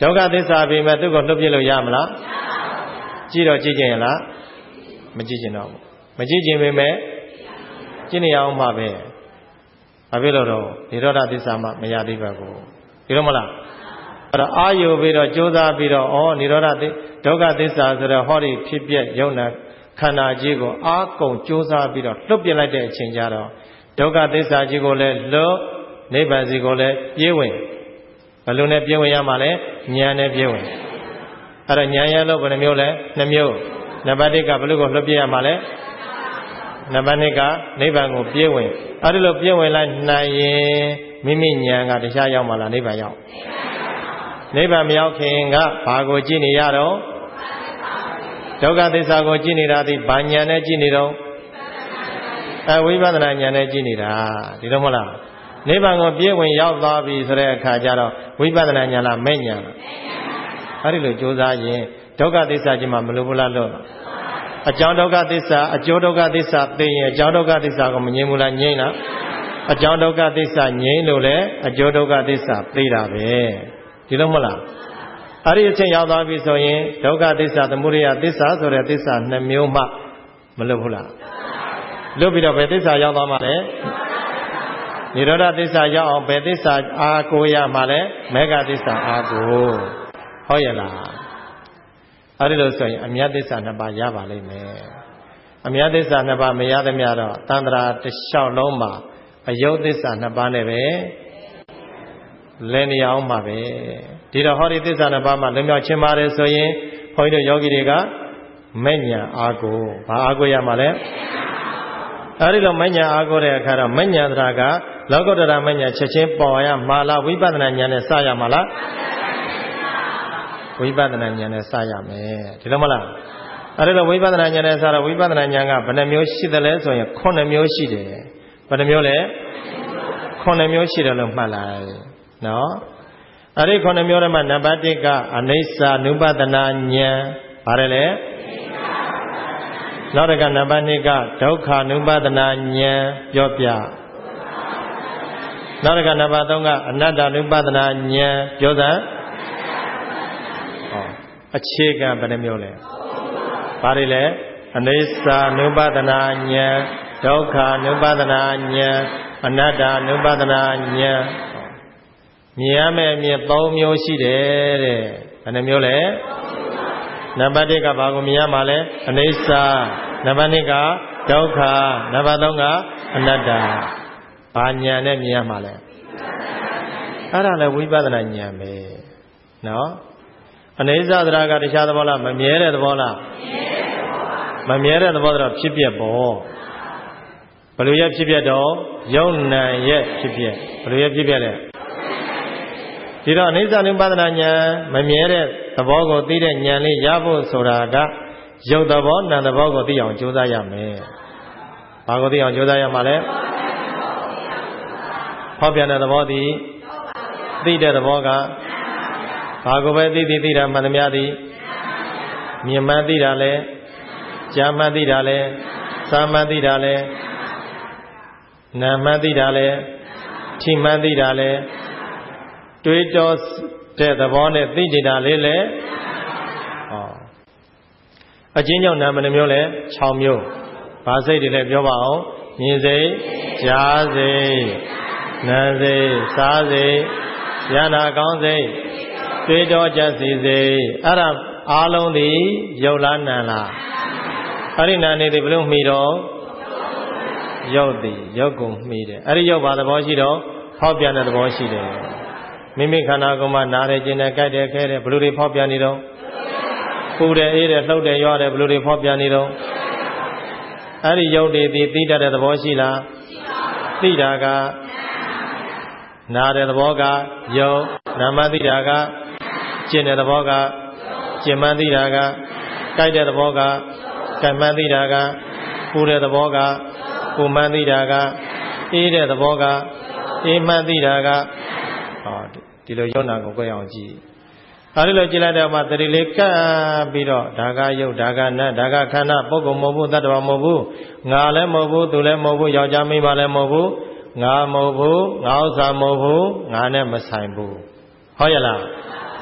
ဒုက္ခသစ္စာပေမဲ့သူကိုလွတ်ပြလို့ရမလားကြည့်တော့ကြည့်ကြရင်လားမကြည့်ကြတော့ဘူးမကြည့်ကြပေမဲ့ကြည့်နေအောင်မှပဲဘာဖြစ်လို့တော့နိရောဓသစ္စာမှမရသေးပါဘူးဒီလိုမလားအဲ့တော့အာယုပြီးတော့ကြိုးစားပြီးတော့ဩနိရောဓဒုက္ခသစ္စာဆိုတော့ဟောဒီဖြစ်ပြယုံနာခန္ဓာကြီးကိုအာကုန်ကြိုးစားပြီးတော့လွတ်ပြလိုက်တဲ့အချိန်ကျတော့ဒုက္ခသစ္စာကြီးကိုလည်းလွတ်နိဗ္ဗာန်စီကိုလည်းပြေးဝင်ဘယ်လိုနဲ့ပြေးဝင်ရမှာလဲဉာဏ်နဲ့ပြေးဝင်အဲ့တော့ဉာဏ်ရလို့ဘယ်နှမျိုးလဲနှစ်မျိုးနံပါတ်တစ်ကဘယ်လိုကိုလွတ်ပြရမှာလဲနံပါတ်နှစ်ကနိဗ္ဗာန်ကိုပြေးဝင်အဲ့ဒီလိုပြေးဝင်လိုက်နိုင်ရင်မိမိဉာဏ်ကတရားရောက်မှာလားနိဗ္ဗာန်ရောက်နိဗ္ဗာန်မရောက်ခင်ကဘာကိုကြည့်နေရတော့ဒုက္ခသစ္စာကိုကြည့်နေတာဒီဘာဉာဏ်နဲ့ကြည့်နေတော့အဝိပဿနာဉာဏ်နဲ့ကြည့်နေတာဒီလိုမဟုတ်လားနိဗ္ဗာန်ကိုပြေးဝင်ရောက်သွားပြီဆိုတဲ့အခါကျတော့ဝိပဿနာဉာဏ်လားမဲ့ဉာဏ်လားအဲ့ဒီလိုကြိုးစားရင်ဒုက္ခသစ္စာကြီးမှမလို့ဘူးလားလို့အကြောင်းဒုက္ခသစ္စာအကျိုးဒုက္ခသစ္စာသိရင်အကြောင်းဒုက္ခသစ္စာကိုမငြိမ်းဘူးလားငြိမ်းလားအကြောင်းဒုက္ခသစ္စာငြိမ်းလို့လေအကျိုးဒုက္ခသစ္စာသိတာပဲဒီလိုမဟုတ်လားအဲ့ဒီအချိန်ရောက်သွားပြီဆိုရင်ဒုက္ခသစ္စာသမုဒယသစ္စာဆိုတဲ့သစ္စာနှစ်မျိုးမှမလွတ်ဘူးလားလွတ်ပြီးတော့ဘယ်သစ္စာရောက်သွားမှာလဲနိရောဓသစ္စာရောက်အောင်ဘယ်သစ္စာအာကိုရမှာလဲမေဃသစ္စာအာကိုဟုတ်ရဲ့လားအဲ့ဒီလိုဆိုရင်အမြတ်သစ္စာနှစ်ပါးရပါလိမ့်မယ်အမြတ်သစ္စာနှစ်ပါးမရသမျှတော့တန္တရာတစ်လျှောက်လုံးမှာအယုတ်သစ္စာနှစ်ပါးနဲ့ပဲလဲနေအောင်ပါပဲဒီတော့ဟောဒီသစ္စာနှစ်ပါးမှာလွတ်မြောက်ခြင်းပါတယ်ဆိုရင်ဘုန်းကြီးတို့ယောဂီတွေကမဲ့ညာအာကိုဘာအာကိုရမှာလဲအဲဒီလိုမဲ့ညာအာကိုတဲ့အခါတော့မဲ့ညာတရားကလောကုတ္တရာမဲ့ညာချက်ချင်းပေါ်ရမှာလားဝိပဿနာဉာဏ်နဲ့စရမှာလားဝိပဿနာဉာဏ်နဲ့စရမယ်ဒီလိုမလားအဲဒီလိုဝိပဿနာဉာဏ်နဲ့စတော့ဝိပဿနာဉာဏ်ကဘယ်နှမျိုးရှိသလဲဆိုရင်ခုနှစ်မျိုးရှိတယ်ဘယ်နှမျိုးလဲခုနှစ်မျိုးရှိတယ်လို့မှတ်လိုက်နော်အဲ့ဒီခုနှစ်မျိုးထဲမှာနံပါတ်တစ်ကအနိစ္စ ानु ပဒနာဉာဏ်ပါတယ်လေနောက်တစ်ကနံပါတ်နှစ်ကဒုက္ခ ानु ပဒနာဉာဏ်ပြောပြနောက်တစ်ကနံပါတ်သုံးကအနတ္တ ानु ပဒနာဉာဏ်ပြောစမ်းဟောအခြေခံဘယ်နှမျိုးလဲပါတယ်လေအနိစ္စ ानु ပဒနာဉာဏ်ဒုက္ခ ानु ပဒနာဉာဏ်အနတ္တ ानु ပဒနာဉာဏ်မြင်ရမယ့်အမြင်သုံးမျိုးရှိတယ်တဲ့ဘယ်နှမျိုးလဲနံပါတ်တစ်ကဘာကိုမြင်ရမှာလဲအနိစ္စနံပါတ်နှစ်ကဒုက္ခနံပါတ်သုံးကအနတ္တဘာဉာဏ်နဲ့မြင်ရမှာလဲအဲ့ဒါလည်းဝိပဿနာဉာဏ်ပဲနော်အနိစ္စသရကတခြားသဘောလားမမြဲတဲ့သဘောလားမမြဲတဲ့သဘောတော့ဖြစ်ပြပေါ့ဘယ်လိုရဖြစ်ပြတော့ယုံနံရဲ့ဖြစ်ပြဘယ်လိုရဖြစ်ပြလဲဒီတော့အနိစ္စ ानु ပဒနာဉာဏ်မမြဲတဲ့သဘောကိုသိတဲ့ဉာဏ်လေးရဖို့ဆိုတာကရုပ်သဘောနာမ်သဘောကိုသိအောင်ကြိုးစားရမယ်။ဘာကိုသိအောင်ကြိုးစားရမှာလဲ။ဟောပြန်တဲ့သဘောသည်သိတဲ့သဘောကဘာကိုပဲသိသိသိတာမှန်သမျှသည်မြင်မှန်းသိတာလဲကြားမှန်းသိတာလဲစားမှန်းသိတာလဲနာမ်မှန်းသိတာလဲထိမှန်းသိတာလဲတွေးတောတဲ့သဘောနဲ့သိနေတာလေးလေဟောအချင်းကြောင့်နာမည်မျိုးလဲ၆မျိုးဘာစိတ်တွေလဲပြောပါအောင်မြင်စိတ်ကြားစိတ်နာမ်စိတ်စားစိတ်ဉာဏ်ကောင်းစိတ်တွေးတောချက်စီစိတ်အဲ့ဒါအားလုံးဒီရုပ်လားနာမ်လားအဲ့ဒီနာမ်နေတွေဘယ်လိုမှီတော့ရုပ်သည်ရုပ်ကိုမှီတယ်အဲ့ဒီရုပ်ဘာသဘောရှိတော့ဖောက်ပြန်တဲ့သဘောရှိတယ်မိမိခန္ဓာကိုယ်မှာနားတယ်ကျင်တယ်ကြိုက်တယ်ခဲတယ်ဘယ်လိုတွေဖောက်ပြန်နေတော့ပူတယ်အေးတယ်လှုပ်တယ်ရွာတယ်ဘယ်လိုတွေဖောက်ပြန်နေတော့အဲ့ဒီရုပ်တွေသိသိတတ်တဲ့သဘောရှိလားသိတာကနားတဲ့သဘောကယုံနာမသိတာကကျင်တဲ့သဘောကကျင်မှန်းသိတာကကြိုက်တဲ့သဘောကကြိုက်မှန်းသိတာကပူတဲ့သဘောကပူမှန်းသိတာကအေးတဲ့သဘောကအေးမှန်းသိတာကဟောဒီလိုယုံနာကိုကြွယ်အောင်ကြည့်အဲဒီလိုကြည့်လိုက်တဲ့အခါတတိလေးကပ်ပြီးတော့ဒါကယုတ်ဒါကနတ်ဒါကခန္ဓာပုဂ္ဂိုလ်မဟုတ်ဘူးတတ္တဝါမဟုတ်ဘူးငါလည်းမဟုတ်ဘူးသူလည်းမဟုတ်ဘူးယောက်ျားမိန်းမလည်းမဟုတ်ဘူးငါမဟုတ်ဘူးငါဥစ္စာမဟုတ်ဘူးငါနဲ့မဆိုင်ဘူးဟုတ်ရဲ့လား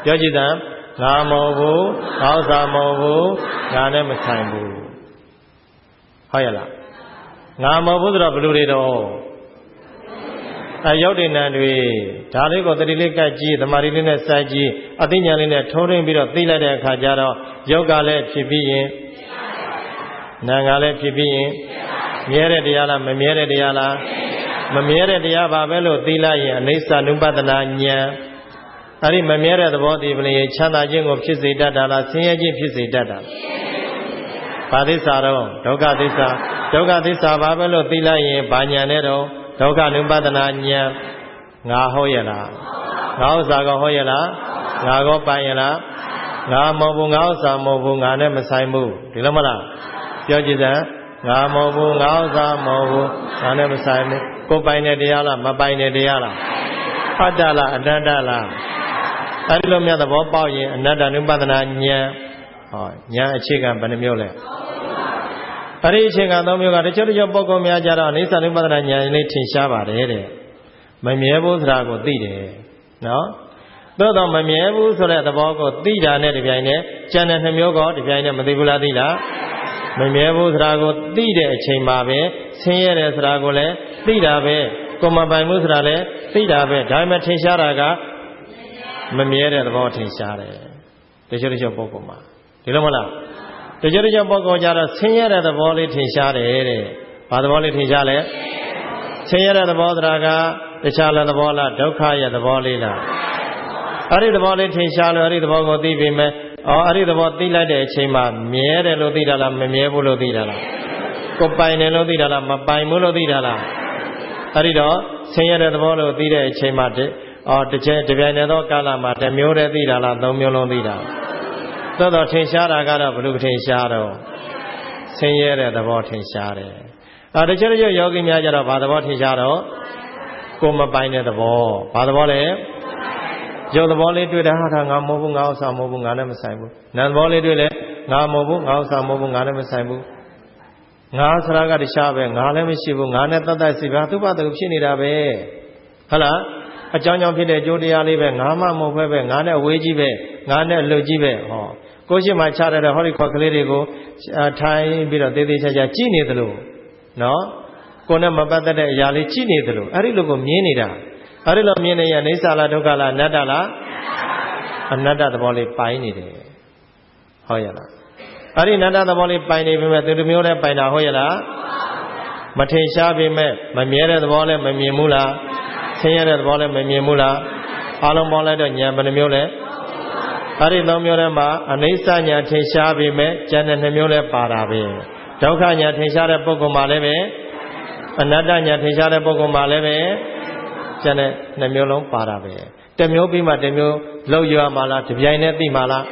ပြောကြည့်တာငါမဟုတ်ဘူးငါဥစ္စာမဟုတ်ဘူးငါနဲ့မဆိုင်ဘူးဟုတ်ရလားငါမဟုတ်ဘူးဆိုတော့ဘယ်လိုတွေတော့အယုတ်တိဏ္ဍတွေဒါလေးကိုတတိလေးကတ်ကြည့်သမာဓိလေးနဲ့စိုက်ကြည့်အသိဉာဏ်လေးနဲ့ထုံးထင်းပြီးတော့သိလိုက်တဲ့အခါကျတော့ယုတ်ကလည်းဖြစ်ပြီးရင်နာမ်ကလည်းဖြစ်ပြီးရင်မြဲတဲ့တရားလားမမြဲတဲ့တရားလားမမြဲတဲ့တရားပါပဲလို့သိလိုက်ရင်အနိစ္စ ानु ပဒနာဉာဏ်အဲ့ဒီမမြဲတဲ့သဘောတည်ပလျင်ချမ်းသာခြင်းကိုဖြစ်စေတတ်တာလားဆင်းရဲခြင်းဖြစ်စေတတ်တာဘာသစ္စာတော့ဒုက္ခသစ္စာဒုက္ခသစ္စာပါပဲလို့သိလိုက်ရင်ဘာဉာဏ်နဲ့တော့ဒုက္ခ ानु ပဒနာဉာဏ်ငါဟုတ်ရဲ့လားငါဥစ္စာကောဟုတ်ရဲ့လားငါကောပိုင်ရဲ့လားငါမဟုတ်ဘူးငါဥစ္စာမဟုတ်ဘူးငါနဲ့မဆိုင်ဘူးဒီလိုမလားပြောကြည့်စမ်းငါမဟုတ်ဘူးငါဥစ္စာမဟုတ်ဘူးငါနဲ့မဆိုင်ဘူးကိုပိုင်တဲ့တရားလားမပိုင်တဲ့တရားလားအတ္တလားအတ္တလားအဲ့ဒီလိုမြတ်သဘောပေါက်ရင်အနတ္တ ानु ပဒနာဉာဏ်ဟောဉာဏ်အခြေခံဘယ်နှမျိုးလဲအဲ့ဒီအခြေခံသုံးမျိုးကတချို့တချို့ပုဂ္ဂိုလ်များကြတော့အနိစ္စ ानु ပဒနာဉာဏ်လေးထင်ရှားပါတယ်တဲ့မမြဲဘူးဆိုတာကိုသိတယ်နော်သို့တော့မမြဲဘူးဆိုတဲ့သဘောကိုသိတာနဲ့ဒီပြိုင်နဲ့ကျန်တဲ့နှမျိုးကောဒီပြိုင်နဲ့မသိဘူးလားသိလားမမြဲဘူးဆိုတာကိုသိတဲ့အချိန်မှာပဲဆင်းရဲတယ်ဆိုတာကိုလည်းသိတာပဲကိုမပိုင်ဘူးဆိုတာလည်းသိတာပဲဒါမှမထင်ရှားတာကမမြဲတဲ့သဘောထင်ရှားတယ်တချို့တချို့ပုဂ္ဂိုလ်မှာဒီလိုမလားတချို့တချို့ပုဂ္ဂိုလ်ကြတော့ဆင်းရဲတဲ့သဘောလေးထင်ရှားတယ်တဲ့ဘာသဘောလေးထင်ရှားလဲဆင်းရဲတဲ့သဘောဆိုတာကတခြားလည်းသဘောလားဒုက္ခရဲ့သဘောလေးလားအဲ့ဒီသဘောလေးထင်ရှားလို့အဲ့ဒီသဘောကိုသိပြီမဲ့အော်အဲ့ဒီသဘောသိလိုက်တဲ့အချိန်မှာမြဲတယ်လို့သိတာလားမမြဲဘူးလို့သိတာလားကိုပိုင်တယ်လို့သိတာလားမပိုင်ဘူးလို့သိတာလားအဲ့ဒီတော့ဆင်းရဲတဲ့သဘောလို့သိတဲ့အချိန်မှာအော်တစ်ချက်တစ်ပြိုင်တည်းသောကာလမှာတစ်မျိုးတည်းသိတာလားသုံးမျိုးလုံးသိတာသို့တော့ထင်ရှားတာကတော့ဘယ်လိုထင်ရှားတော့ဆင်းရဲတဲ့သဘောထင်ရှားတယ်အဲတချို့တချို့ယောဂီများကြတော့ဘာသဘောထင်ရှားတော့ကိုမပိုင်တဲ့သဘောဘာသဘောလဲရုပ်သဘောလေးတွေ့တယ်ဟာဒါငါမဟုတ်ဘူးငါဥစ္စာမဟုတ်ဘူးငါနဲ့မဆိုင်ဘူးနာမ်သဘောလေးတွေ့လဲငါမဟုတ်ဘူးငါဥစ္စာမဟုတ်ဘူးငါနဲ့မဆိုင်ဘူးငါဆရာကတခြားပဲငါလည်းမရှိဘူးငါနဲ့တတ်တတ်စီပါသူ့ဘာသူဖြစ်နေတာပဲဟုတ်လားအကြောင်းကြောင့်ဖြစ်တဲ့အကျိုးတရားလေးပဲငါမှမဟုတ်ပဲပဲငါနဲ့ဝေးကြီးပဲငါနဲ့လွတ်ကြီးပဲဟောကိုရှိမှချတဲ့ဟောဒီခေါ်ကလေးတွေကိုထိုင်ပြီးတော့သေးသေးချာချာကြည့်နေသလိုနော်ကိုနဲ့မပတ်သက်တဲ့အရာလေးကြည့်နေသလိုအဲ့ဒီလိုကိုမြင်နေတာအဲ့ဒီလိုမြင်နေရင်အိဋ္ဌာလားဒုက္ခလားအနတ္တလားအနတ္တသဘောလေးပိုင်နေတယ်ဟုတ်ရဲ့လားအဲ့ဒီအနတ္တသဘောလေးပိုင်နေပြီမဲ့သူတို့မျိုးနဲ့ပိုင်တာဟုတ်ရဲ့လားမထင်ရှားပြီမဲ့မမြဲတဲ့သဘောလည်းမမြင်ဘူးလားဆင်းရဲတဲ့သဘောလည်းမမြင်ဘူးလားအားလုံးပေါင်းလိုက်တော့ဉာဏ်ဘယ်နှမျိုးလဲအဲ့ဒီသုံးမျိုးထဲမှာအနိစ္စဉာဏ်ထင်ရှားပြီမဲ့ဉာဏ်နဲ့နှမျိုးလည်းပါတာပဲဒုက္ခဉာဏ်ထင်ရှားတဲ့ပုဂ္ဂိုလ်မှာလည်းပဲအနတ္တဉာဏ်ထင်ရှားတဲ့ပုဂ္ဂိုလ်မှာလည်းပဲဉာဏ်နဲ့နှမျိုးလုံးပါတာပဲတစ်မျိုးပြီးမှတစ်မျိုးလောက်ရမှာလားတစ်ပြိုင်နဲ့သိမှာလား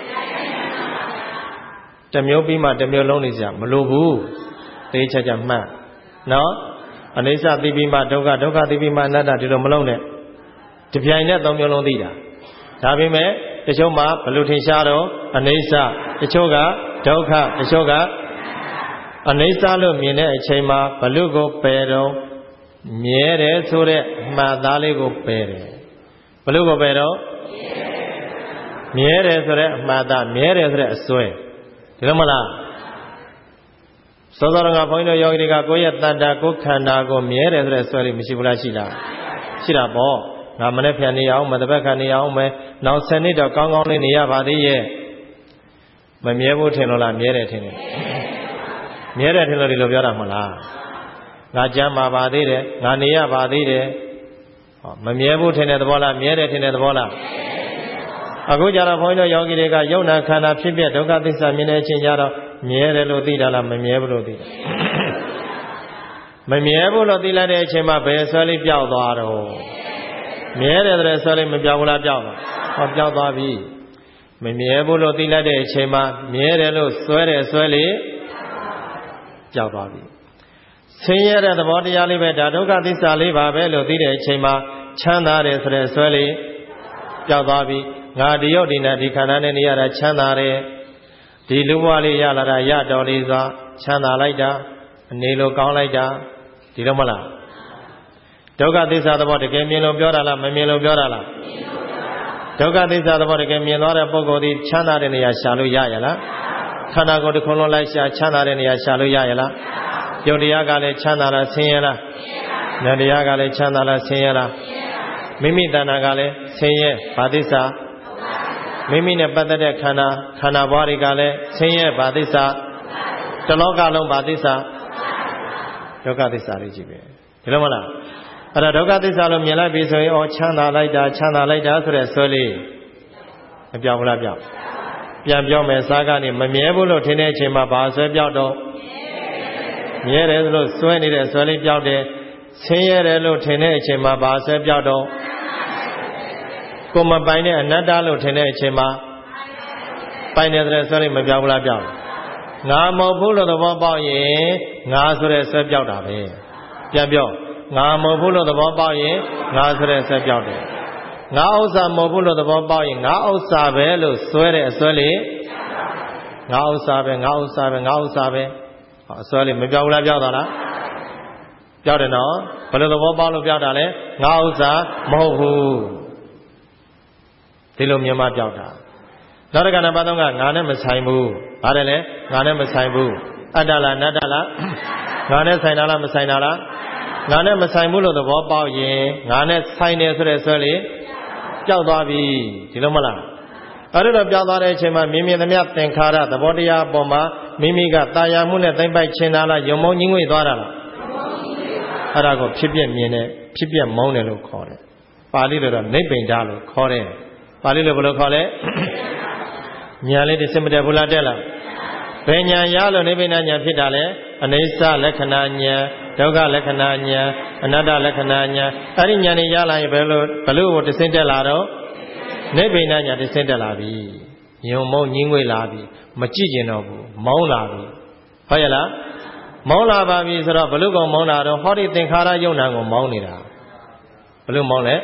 တစ်မျိုးပြီးမှတစ်မျိုးလုံးနေကြမလို့ဘူးသိချာချာမှတ်နော်အနိစ္စသိပြီးမှဒုက္ခဒုက္ခသိပြီးမှအနတ္တဒီလိုမလုံးနဲ့တပြိုင်နဲ့သုံးမျိုးလုံးသိတာဒါပေမဲ့တချို့မှာဘယ်လိုထင်ရှားတော့အနိစ္စတချို့ကဒုက္ခတချို့ကအနိစ္စလို့မြင်တဲ့အချိန်မှာဘလို့ကိုပယ်တော့မြဲတယ်ဆိုတဲ့အမှတ်သားလေးကိုပယ်တယ်ဘလို့ကိုပယ်တော့မြဲတယ်ဆိုတဲ့အမှတ်သားမြဲတယ်ဆိုတဲ့အစွဲဒီလိုမလားသောသောရကဘုန်းကြီးတို့ယောဂီတွေကကိုယ့်ရဲ့တဏ္ဍာကိုယ်ခန္ဓာကိုမြဲတယ်ဆိုတဲ့ဆွဲလေးမရှိဘူးလားရှိလားရှိတာပေါ့ငါမနေ့ပြန်နေအောင်မတပတ်ခံနေအောင်မယ်နောက်ဆယ်နှစ်တော့ကောင်းကောင်းလေးနေရပါသေးရဲ့မမြဲဘူးထင်လို့လားမြဲတယ်ထင်တယ်မြဲတယ်ထင်လို့ဒီလိုပြောတာမဟုတ်လားငါကြမ်းပါပါသေးတယ်ငါနေရပါသေးတယ်ဟောမမြဲဘူးထင်တဲ့သဘောလားမြဲတယ်ထင်တဲ့သဘောလားအခုကြတော့ဘုန်းကြီးတို့ယောဂီတွေကယုံနာခန္ဓာဖြစ်ပြဒုက္ခသစ္စာမြင်တဲ့အချိန်ကျတော့မြဲတယ်လို့သိတာလားမမြဲဘူးလို့သိတာမမြဲဘူးလို့သိလိုက်တဲ့အချိန်မှာဘယ်ဆွဲလေးပျောက်သွားတော့မြဲတယ်တဲ့ဆွဲလေးမပျောက်ဘူးလားပျောက်သွားဟောပျောက်သွားပြီမမြဲဘူးလို့သိလိုက်တဲ့အချိန်မှာမြဲတယ်လို့ဆွဲတယ်ဆွဲလေးပျောက်သွားပြီဆင်းရဲတဲ့သဘောတရားလေးပဲဒါဒုက္ခသစ္စာလေးပါပဲလို့သိတဲ့အချိန်မှာချမ်းသာတယ်ဆိုတဲ့ဆွဲလေးပျောက်သွားပြီငါဒီရုပ်ဒီနာဒီခန္ဓာနဲ့နေရတာချမ်းသာတယ်ဒီလူဘဝလေးရလာတာရတော်လေးစွာချမ်းသာလိုက်တာအနေလိုကောင်းလိုက်တာဒီလိုမလားဒုက္ခသစ္စာသဘောတကယ်မြင်လို့ပြောတာလားမမြင်လို့ပြောတာလားဒဒုက္ခသစ္စာသဘောတကယ်မြင်သွားတဲ့ပုဂ္ဂိုလ်ဒီချမ်းသာတဲ့နေရာရှာလို့ရရလားခန္ဓာကိုယ်တစ်ခုလုံးလိုက်ရှာချမ်းသာတဲ့နေရာရှာလို့ရရလားယုတ်တရားကလည်းချမ်းသာလားဆင်းရဲလားနတ်တရားကလည်းချမ်းသာလားဆင်းရဲလားမိမိတဏ္ဍာကလည်းဆင်းရဲဘာသစ္စာမိမိနဲ့ပတ်သက်တဲ့ခန္ဓာခန္ဓာဘဝတွေကလည်းဆင်းရဲဘာသစ္စာတလောကလုံးဘာသစ္စာဒုက္ခသစ္စာလေးကြီးပဲဒီလိုမလားအဲ့ဒါဒုက္ခသစ္စာလို့မြင်လိုက်ပြီဆိုရင်အော်ချမ်းသာလိုက်တာချမ်းသာလိုက်တာဆိုတဲ့ဆွဲလေးမပြောင်းဘူးလားပြောင်းပြန်ပြောမယ်စားကနေမမြဲဘူးလို့ထင်တဲ့အချိန်မှာဘာဆွဲပြောက်တော့မြဲတယ်လို့ဆွဲနေတဲ့ဆွဲလေးပြောက်တယ်ဆင်းရဲတယ်လို့ထင်တဲ့အချိန်မှာဘာဆွဲပြောက်တော့ကိုမပိုင်တဲ့အနတ္တလို့ထင်တဲ့အချိန်မှာပိုင်တယ်ဆိုတဲ့ဆွဲလေးမပြောင်းဘူးလားပြောင်းငါမဟုတ်ဘူးလို့သဘောပေါက်ရင်ငါဆိုတဲ့ဆွဲပြောက်တာပဲပြန်ပြောငါမဟုတ်ဘူးလို့သဘောပေါက်ရင်ငါဆိုတဲ့ဆွဲပြောက်တယ်ငါဥစ္စာမဟုတ်ဘူးလို့သဘောပေါက်ရင်ငါဥစ္စာပဲလို့ဆွဲတဲ့အဆွဲလေးငါဥစ္စာပဲငါဥစ္စာပဲငါဥစ္စာပဲအဆွဲလေးမပြောက်ဘူးလားပြောက်တာလားပြောက်တယ်နော်ဘယ်လိုသဘောပေါက်လို့ပြောက်တာလဲငါဥစ္စာမဟုတ်ဘူးဒီလိုမြင်မှပြောက်တာနောက်တစ်ခါနံပါတ်သုံးကငါနဲ့မဆိုင်ဘူးဗါတယ်လေငါနဲ့မဆိုင်ဘူးအတ္တလားနတ္တလားငါနဲ့ဆိုင်တာလားမဆိုင်တာလားငါနဲ့မဆိုင်ဘူးလို့သဘောပေါက်ရင်ငါနဲ့ဆိုင်တယ်ဆိုတဲ့ဆွဲလေးပျောက်သွားပြီဒီလိုမလားအဲ့ဒါတော့ပျောက်သွားတဲ့အချိန်မှာမြင်မြင်သမျှသင်္ခါရသဘောတရားအပေါ်မှာမိမိကတာယာမှုနဲ့သိမ့်ပိုက်ခြင်းတာလားယုံမုံညင်းငွေသွားတာလားအဲ့ဒါကိုဖြစ်ပြမြင်တယ်ဖြစ်ပြမုန်းတယ်လို့ခေါ်တယ်ပါဠိလိုတော့နိဗ္ဗိန္ဒလို့ခေါ်တယ်ပါဠိလိုဘယ်လိုခေါ်လဲညာလေးတစ်စင်မတက်ဘူးလားတက်လားဘယ်ညာရလို့နိဗ္ဗိန္ဒညာဖြစ်တာလဲအနိစ္စလက္ခဏာညာဒုက္ခလက္ခဏာညာအနတ္တလက္ခဏာညာအဲ့ဒီညာနေရလာရင်ဘယ်လိုဘလို့ကိုတစ်စင်တက်လာတော့နိဗ္ဗိန္ဒညာတစ်စင်တက်လာပြီညုံမုံညင်းငွေလာပြီမကြည့်ကျင်တော့ဘူးမောင်းလာပြီဟုတ်ရဲ့လားမောင်းလာပါပြီဆိုတော့ဘလို့ကောင်မောင်းလာတော့ဟောဒီသင်္ခါရယုံနာကိုမောင်းနေတာဘလို့မောင်းလဲ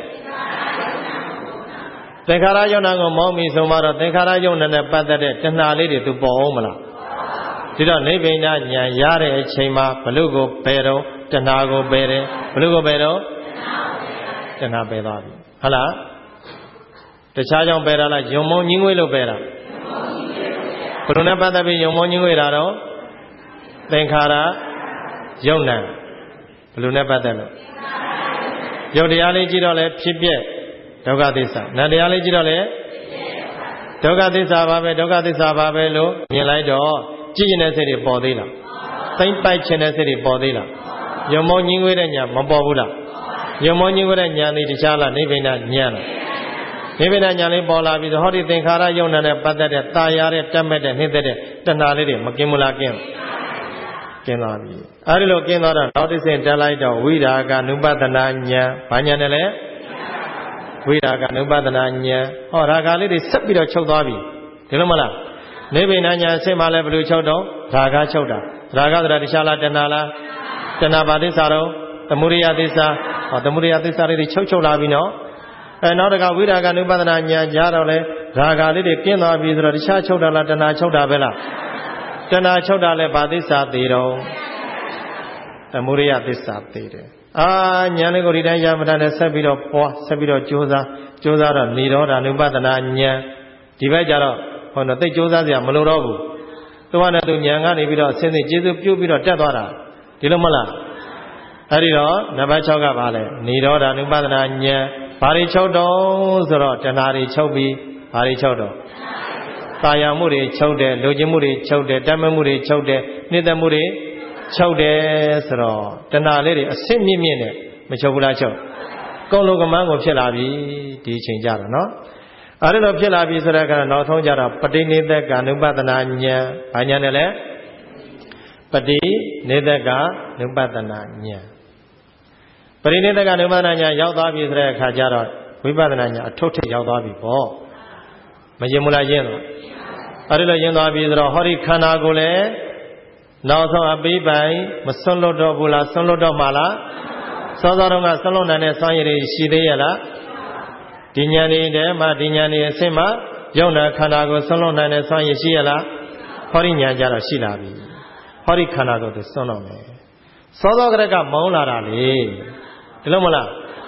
သင်္ခါရယုံနာကိုမောင်းပြီဆိုမှတော့သင်္ခါရယုံနာနဲ့ပတ်သက်တဲ့တဏှာလေးတွေသူပေါ်အောင်မလားဒီတော့နိဗ္ဗိန္ဒညာရတဲ့အချိန်မှာဘလို့ကိုပယ်တော့တဏှာကိုပယ်တယ်ဘလို့ကိုပယ်တော့တဏှာပယ်သွားပြီဟုတ်လားတခြားကြောင့်ပယ်တာလားယုံမုံညင်းငွေလို့ပယ်တာဘလို့နဲ့ပတ်သက်ပြီးယုံမုံညင်းငွေတာတော့သင်္ခါရယုံနာဘလို့နဲ့ပတ်သက်လို့ယုတ်တရားလေးကြည့်တော့လဲဖြစ်ပြဒုက္ခသစ္စာနတ်တရားလေးကြည့်တော့လေဒုက္ခသစ္စာပါပဲဒုက္ခသစ္စာပါပဲလို့မြင်လိုက်တော့ကြည့်ရင်တဲ့စိတ်တွေပေါ်သေးလားသိမ့်ပိုက်ခြင်းတဲ့စိတ်တွေပေါ်သေးလားယုံမောညင်းဝဲတဲ့ညာမပေါ်ဘူးလားယုံမောညင်းဝဲတဲ့ညာလေးတခြားလားနိဗ္ဗိန္ဒညာလားနိဗ္ဗိန္ဒညာလေးပေါ်လာပြီးတော့ဟောဒီသင်္ခါရယုံနာနဲ့ပတ်သက်တဲ့ตาရတဲ့တက်မဲ့တဲ့နှိမ့်သက်တဲ့တဏှာလေးတွေမကင်းဘူးလားကင်းကင်းသွားပြီအဲဒီလိုကင်းသွားတော့နောက်တစ်ဆင့်တက်လိုက်တော့ဝိရာဂ ानु ပဒနာညာဘာညာနဲ့လဲဝိရာဂ ानु ပဒနာညာဟောရာဂလေးတွေဆက်ပြီးတော့ချုပ်သွားပြီဒီလိုမလားနိဗ္ဗိန္ဒညာအဆင့်မှလည်းဘယ်လိုချုပ်တော့ရာဂချုပ်တာရာဂဆိုတာတခြားလားတဏှာလားတဏှာဘာသစ္စာတော့သမုဒိယသစ္စာဟောသမုဒိယသစ္စာလေးတွေချုပ်ချုပ်လာပြီနော်အဲနောက်တစ်ခါဝိရာဂ ानु ပဒနာညာကြားတော့လဲရာဂလေးတွေကင်းသွားပြီဆိုတော့တခြားချုပ်တာလားတဏှာချုပ်တာပဲလားတဏှာချုပ်တာလဲဘာသစ္စာသေးတော့သမုဒိယသစ္စာသေးတယ်အာညာလေးကိုဒီတိုင်းရမတတ်နဲ့ဆက်ပြီးတော့ပွားဆက်ပြီးတော့ကြိုးစားကြိုးစားတော့နိရောဓ ानु ပဒနာညာဒီဘက်ကျတော့ဟောတော့သိကြိုးစားစရာမလိုတော့ဘူးသူကလည်းသူညာကနေပြီးတော့အစင်းစင်းကျေစုပြုတ်ပြီးတော့တက်သွားတာဒီလိုမလားအဲ့ဒီတော့နံပါတ်၆ကဘာလဲနိရောဓ ानु ပဒနာညာဘာတွေချုပ်တော့ဆိုတော့တဏှာတွေချုပ်ပြီးဘာတွေချုပ်တော့ကာယမှုတွေချုပ်တယ်လူကျင်မှုတွေချုပ်တယ်တတ်မှတ်မှုတွေချုပ်တယ်နှိမ့်သက်မှုတွေချုပ်တယ်ဆိုတော့တဏှာလေးတွေအစစ်မြင့်မြင့်နဲ့မချုပ်ဘူးလားချုပ်ကုံလုံးကမန်းကိုဖြစ်လာပြီဒီအချိန်ကြတော့နော်အဲ့ဒါလိုဖြစ်လာပြီဆိုတဲ့အခါနောက်ဆုံးကြတော့ပဋိနိသက် ानु ပဒနာဉာဏ်ဘာဉာဏ်နဲ့လဲပဋိနိသက် ानु ပဒနာဉာဏ်ပဋိနိသက် ानु ပဒနာဉာဏ်ရောက်သွားပြီဆိုတဲ့အခါကျတော့ဝိပဿနာဉာဏ်အထုတ်ထရောက်သွားပြီပေါ့မရင်မလားရင်တော့အဲ့ဒါလိုရင်သွားပြီဆိုတော့ဟောဒီခန္ဓာကိုယ်လည်းနောက်ဆုံးအပိပိုင်မစွန့်လွတ်တော့ဘူးလားစွန့်လွတ်တော့မှလားစောစောတုန်းကစွန့်လွတ်နိုင်တဲ့စွမ်းရည်တွေရှိသေးရဲ့လားဒီဉာဏ်တွေထဲမှာဒီဉာဏ်တွေအစစ်မှယုံနာခန္ဓာကိုစွန့်လွတ်နိုင်တဲ့စွမ်းရည်ရှိရဲ့လားဟောဒီဉာဏ်ကြတော့ရှိလာပြီဟောဒီခန္ဓာကိုယ်သူစွန့်တော့မယ်စောစောကတည်းကမောင်းလာတာလေဒီလိုမလား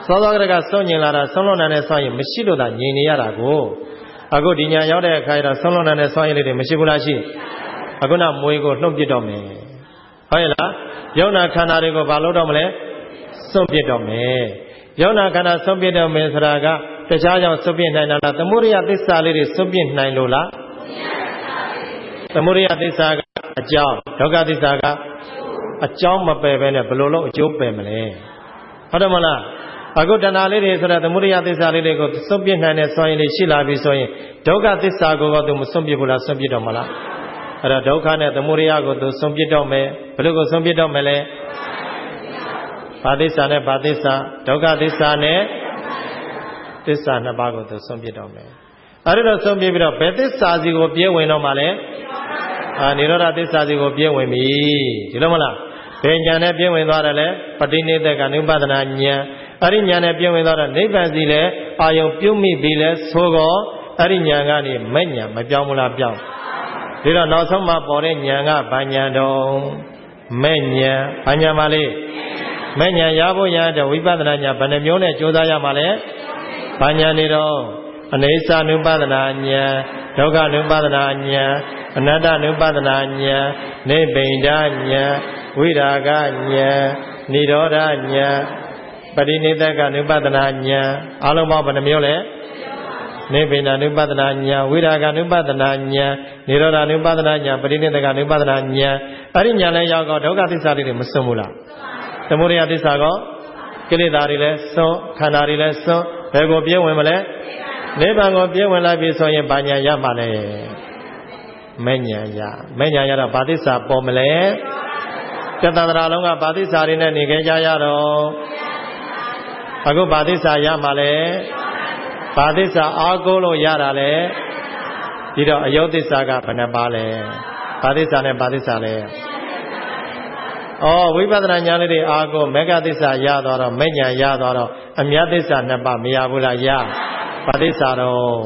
သောသောကကဆုံးညင်လာတာဆုံးလွန်တဲ့ဆွမ်းရည်မရှိလို့သာညင်နေရတာကိုအခုဒီညာရောက်တဲ့အခါကျတော့ဆုံးလွန်တဲ့ဆွမ်းရည်လေးတွေမရှိဘူးလားရှိအခုနမွေးကိုနှုတ်ပစ်တော့မယ်ဟုတ်ရဲ့လားယုံနာခန္ဓာတွေကိုဘာလို့တော့မလဲစွန့်ပစ်တော့မယ်ယုံနာခန္ဓာစွန့်ပစ်တော့မယ်ဆိုတာကတခြားကြောင့်စွန့်ပစ်နိုင်တာလားသမုဒိယသစ္စာလေးတွေစွန့်ပစ်နိုင်လို့လားသမုဒိယသစ္စာကအကြောင်းဒုက္ခသစ္စာကအကြောင်းမပယ်ပဲနဲ့ဘယ်လိုလုပ်အကျိုးပယ်မလဲဟုတ်တယ်မလားအခုတဏှာလေးတွေဆိုတဲ့သမုဒိယသစ္စာလေးတွေကိုစွန့်ပစ်နိုင်တဲ့စွမ်းရည်လေးရှိလာပြီဆိုရင်ဒုက္ခသစ္စာကိုတော့သူမစွန့်ပစ်ဘူးလားစွန့်ပစ်တော့မလားအဲ့ဒါဒုက္ခနဲ့သမုဒိယကိုသူစွန့်ပစ်တော့မယ်ဘယ်လိုကိုစွန့်ပစ်တော့မလဲဘာသစ္စာနဲ့ဘာသစ္စာဒုက္ခသစ္စာနဲ့သစ္စာနှစ်ပါးကိုသူစွန့်ပစ်တော့မယ်အဲ့ဒါတော့စွန့်ပစ်ပြီးတော့ဘယ်သစ္စာစီကိုပြည့်ဝင်တော့မှလဲအာနိရောဓသစ္စာစီကိုပြည့်ဝင်ပြီဒီလိုမလားဘယ်ဉာဏ်နဲ့ပြည့်ဝင်သွားတယ်လဲပဋိနိဒကနုပဒနာဉာဏ်အဲ့ဒီဉာဏ်နဲ့ပြည့်ဝင်သွားတော့နိဗ္ဗာန်စီလဲအာယုံပြုမိပြီလဲဆိုတော့အဲ့ဒီဉာဏ်ကနေမဲ့ဉာဏ်မပြောင်းဘူးလားပြောင်းဒီတော့နောက်ဆုံးမှပေါ်တဲ့ဉာဏ်ကဘာဉာဏ်တော့မဲ့ဉာဏ်ဘာဉာဏ်ပါလဲမဲ့ဉာဏ်ရဖို့ရတဲ့ဝိပဿနာဉာဏ်ဘယ်နှမျိုးနဲ့ကြိုးစားရမှာလဲဘာဉာဏ်နေတော့အနိစ္စနုပဒနာဉာဏ်ဒုက္ခနုပဒနာဉာဏ်အနတ္တနုပဒနာဉာဏ်နိဗ္ဗိန္ဒဉာဏ်ဝိရာဂဉာဏ်និရောဓဉာဏ်ပရိနိဒကနုပဒနာဉာဏ်အလုံးပေါင်းဘယ်နှမျိုးလဲနိဗ္ဗိန္ဒနုပဒနာဉာဏ်ဝိရာဂနုပဒနာဉာဏ်និရောဓနုပဒနာဉာဏ်ပရိနိဒကနုပဒနာဉာဏ်အဲ့ဒီဉာဏ်လည်းရောက်တော့ဒုက္ခသစ္စာတွေမစွန့်ဘူးလားသမုဒယသစ္စာကောကိလေသာတွေလည်းစွန့်ခန္ဓာတွေလည်းစွန့်ဘယ်ကိုပြည့်ဝင်မလဲနိဗ္ဗာန်ကိုပြည့်ဝင်လိုက်ပြီဆိုရင်ဘာဉာဏ်ရမှာလဲမဲ့ဉာဏ်ရမဲ့ဉာဏ်ရတော့ဘာသစ္စာပေါ်မလဲတသတ္တရာလုံးကဘာသစ္စာတွေနဲ့နေခဲ့ကြရတော့အခုဘာသစ္စာရမှာလဲဘာသစ္စာအားကိုးလို့ရတာလဲဒီတော့အယုတ်သစ္စာကဘယ်နှပါလဲဘာသစ္စာနဲ့ဘာသစ္စာလဲဩဝိပဿနာဉာဏ်လေးတွေအားကိုးမေဃသစ္စာရသွားတော့မဲ့ဉာဏ်ရသွားတော့အမြတ်သစ္စာနှစ်ပါးမရဘူးလားရဘာသစ္စာတော့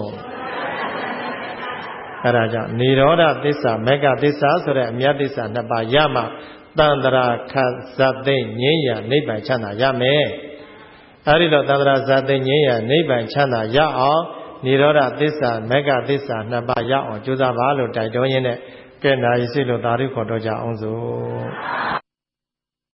အဲ့ဒါကြောင့်និရောဓသစ္စာမေဃသစ္စာဆိုတဲ့အမြတ်သစ္စာနှစ်ပါးရမှတန္တရာခဇတ်သိငြိမ်းရာနိဗ္ဗာန်ချမ်းသာရမယ်အဲ့ဒီတော့တန္တရာဇတ်သိငြိမ်းရာနိဗ္ဗာန်ချမ်းသာရအောင်និရောဓသစ္စာမေဃသစ္စာနှစ်ပါးရအောင်ကြိုးစားပါလို့တိုက်တွန်းရင်းနဲ့ကဲနာရီစိတ်လို့သာဓုခေါ်တော့ကြအောင်စို့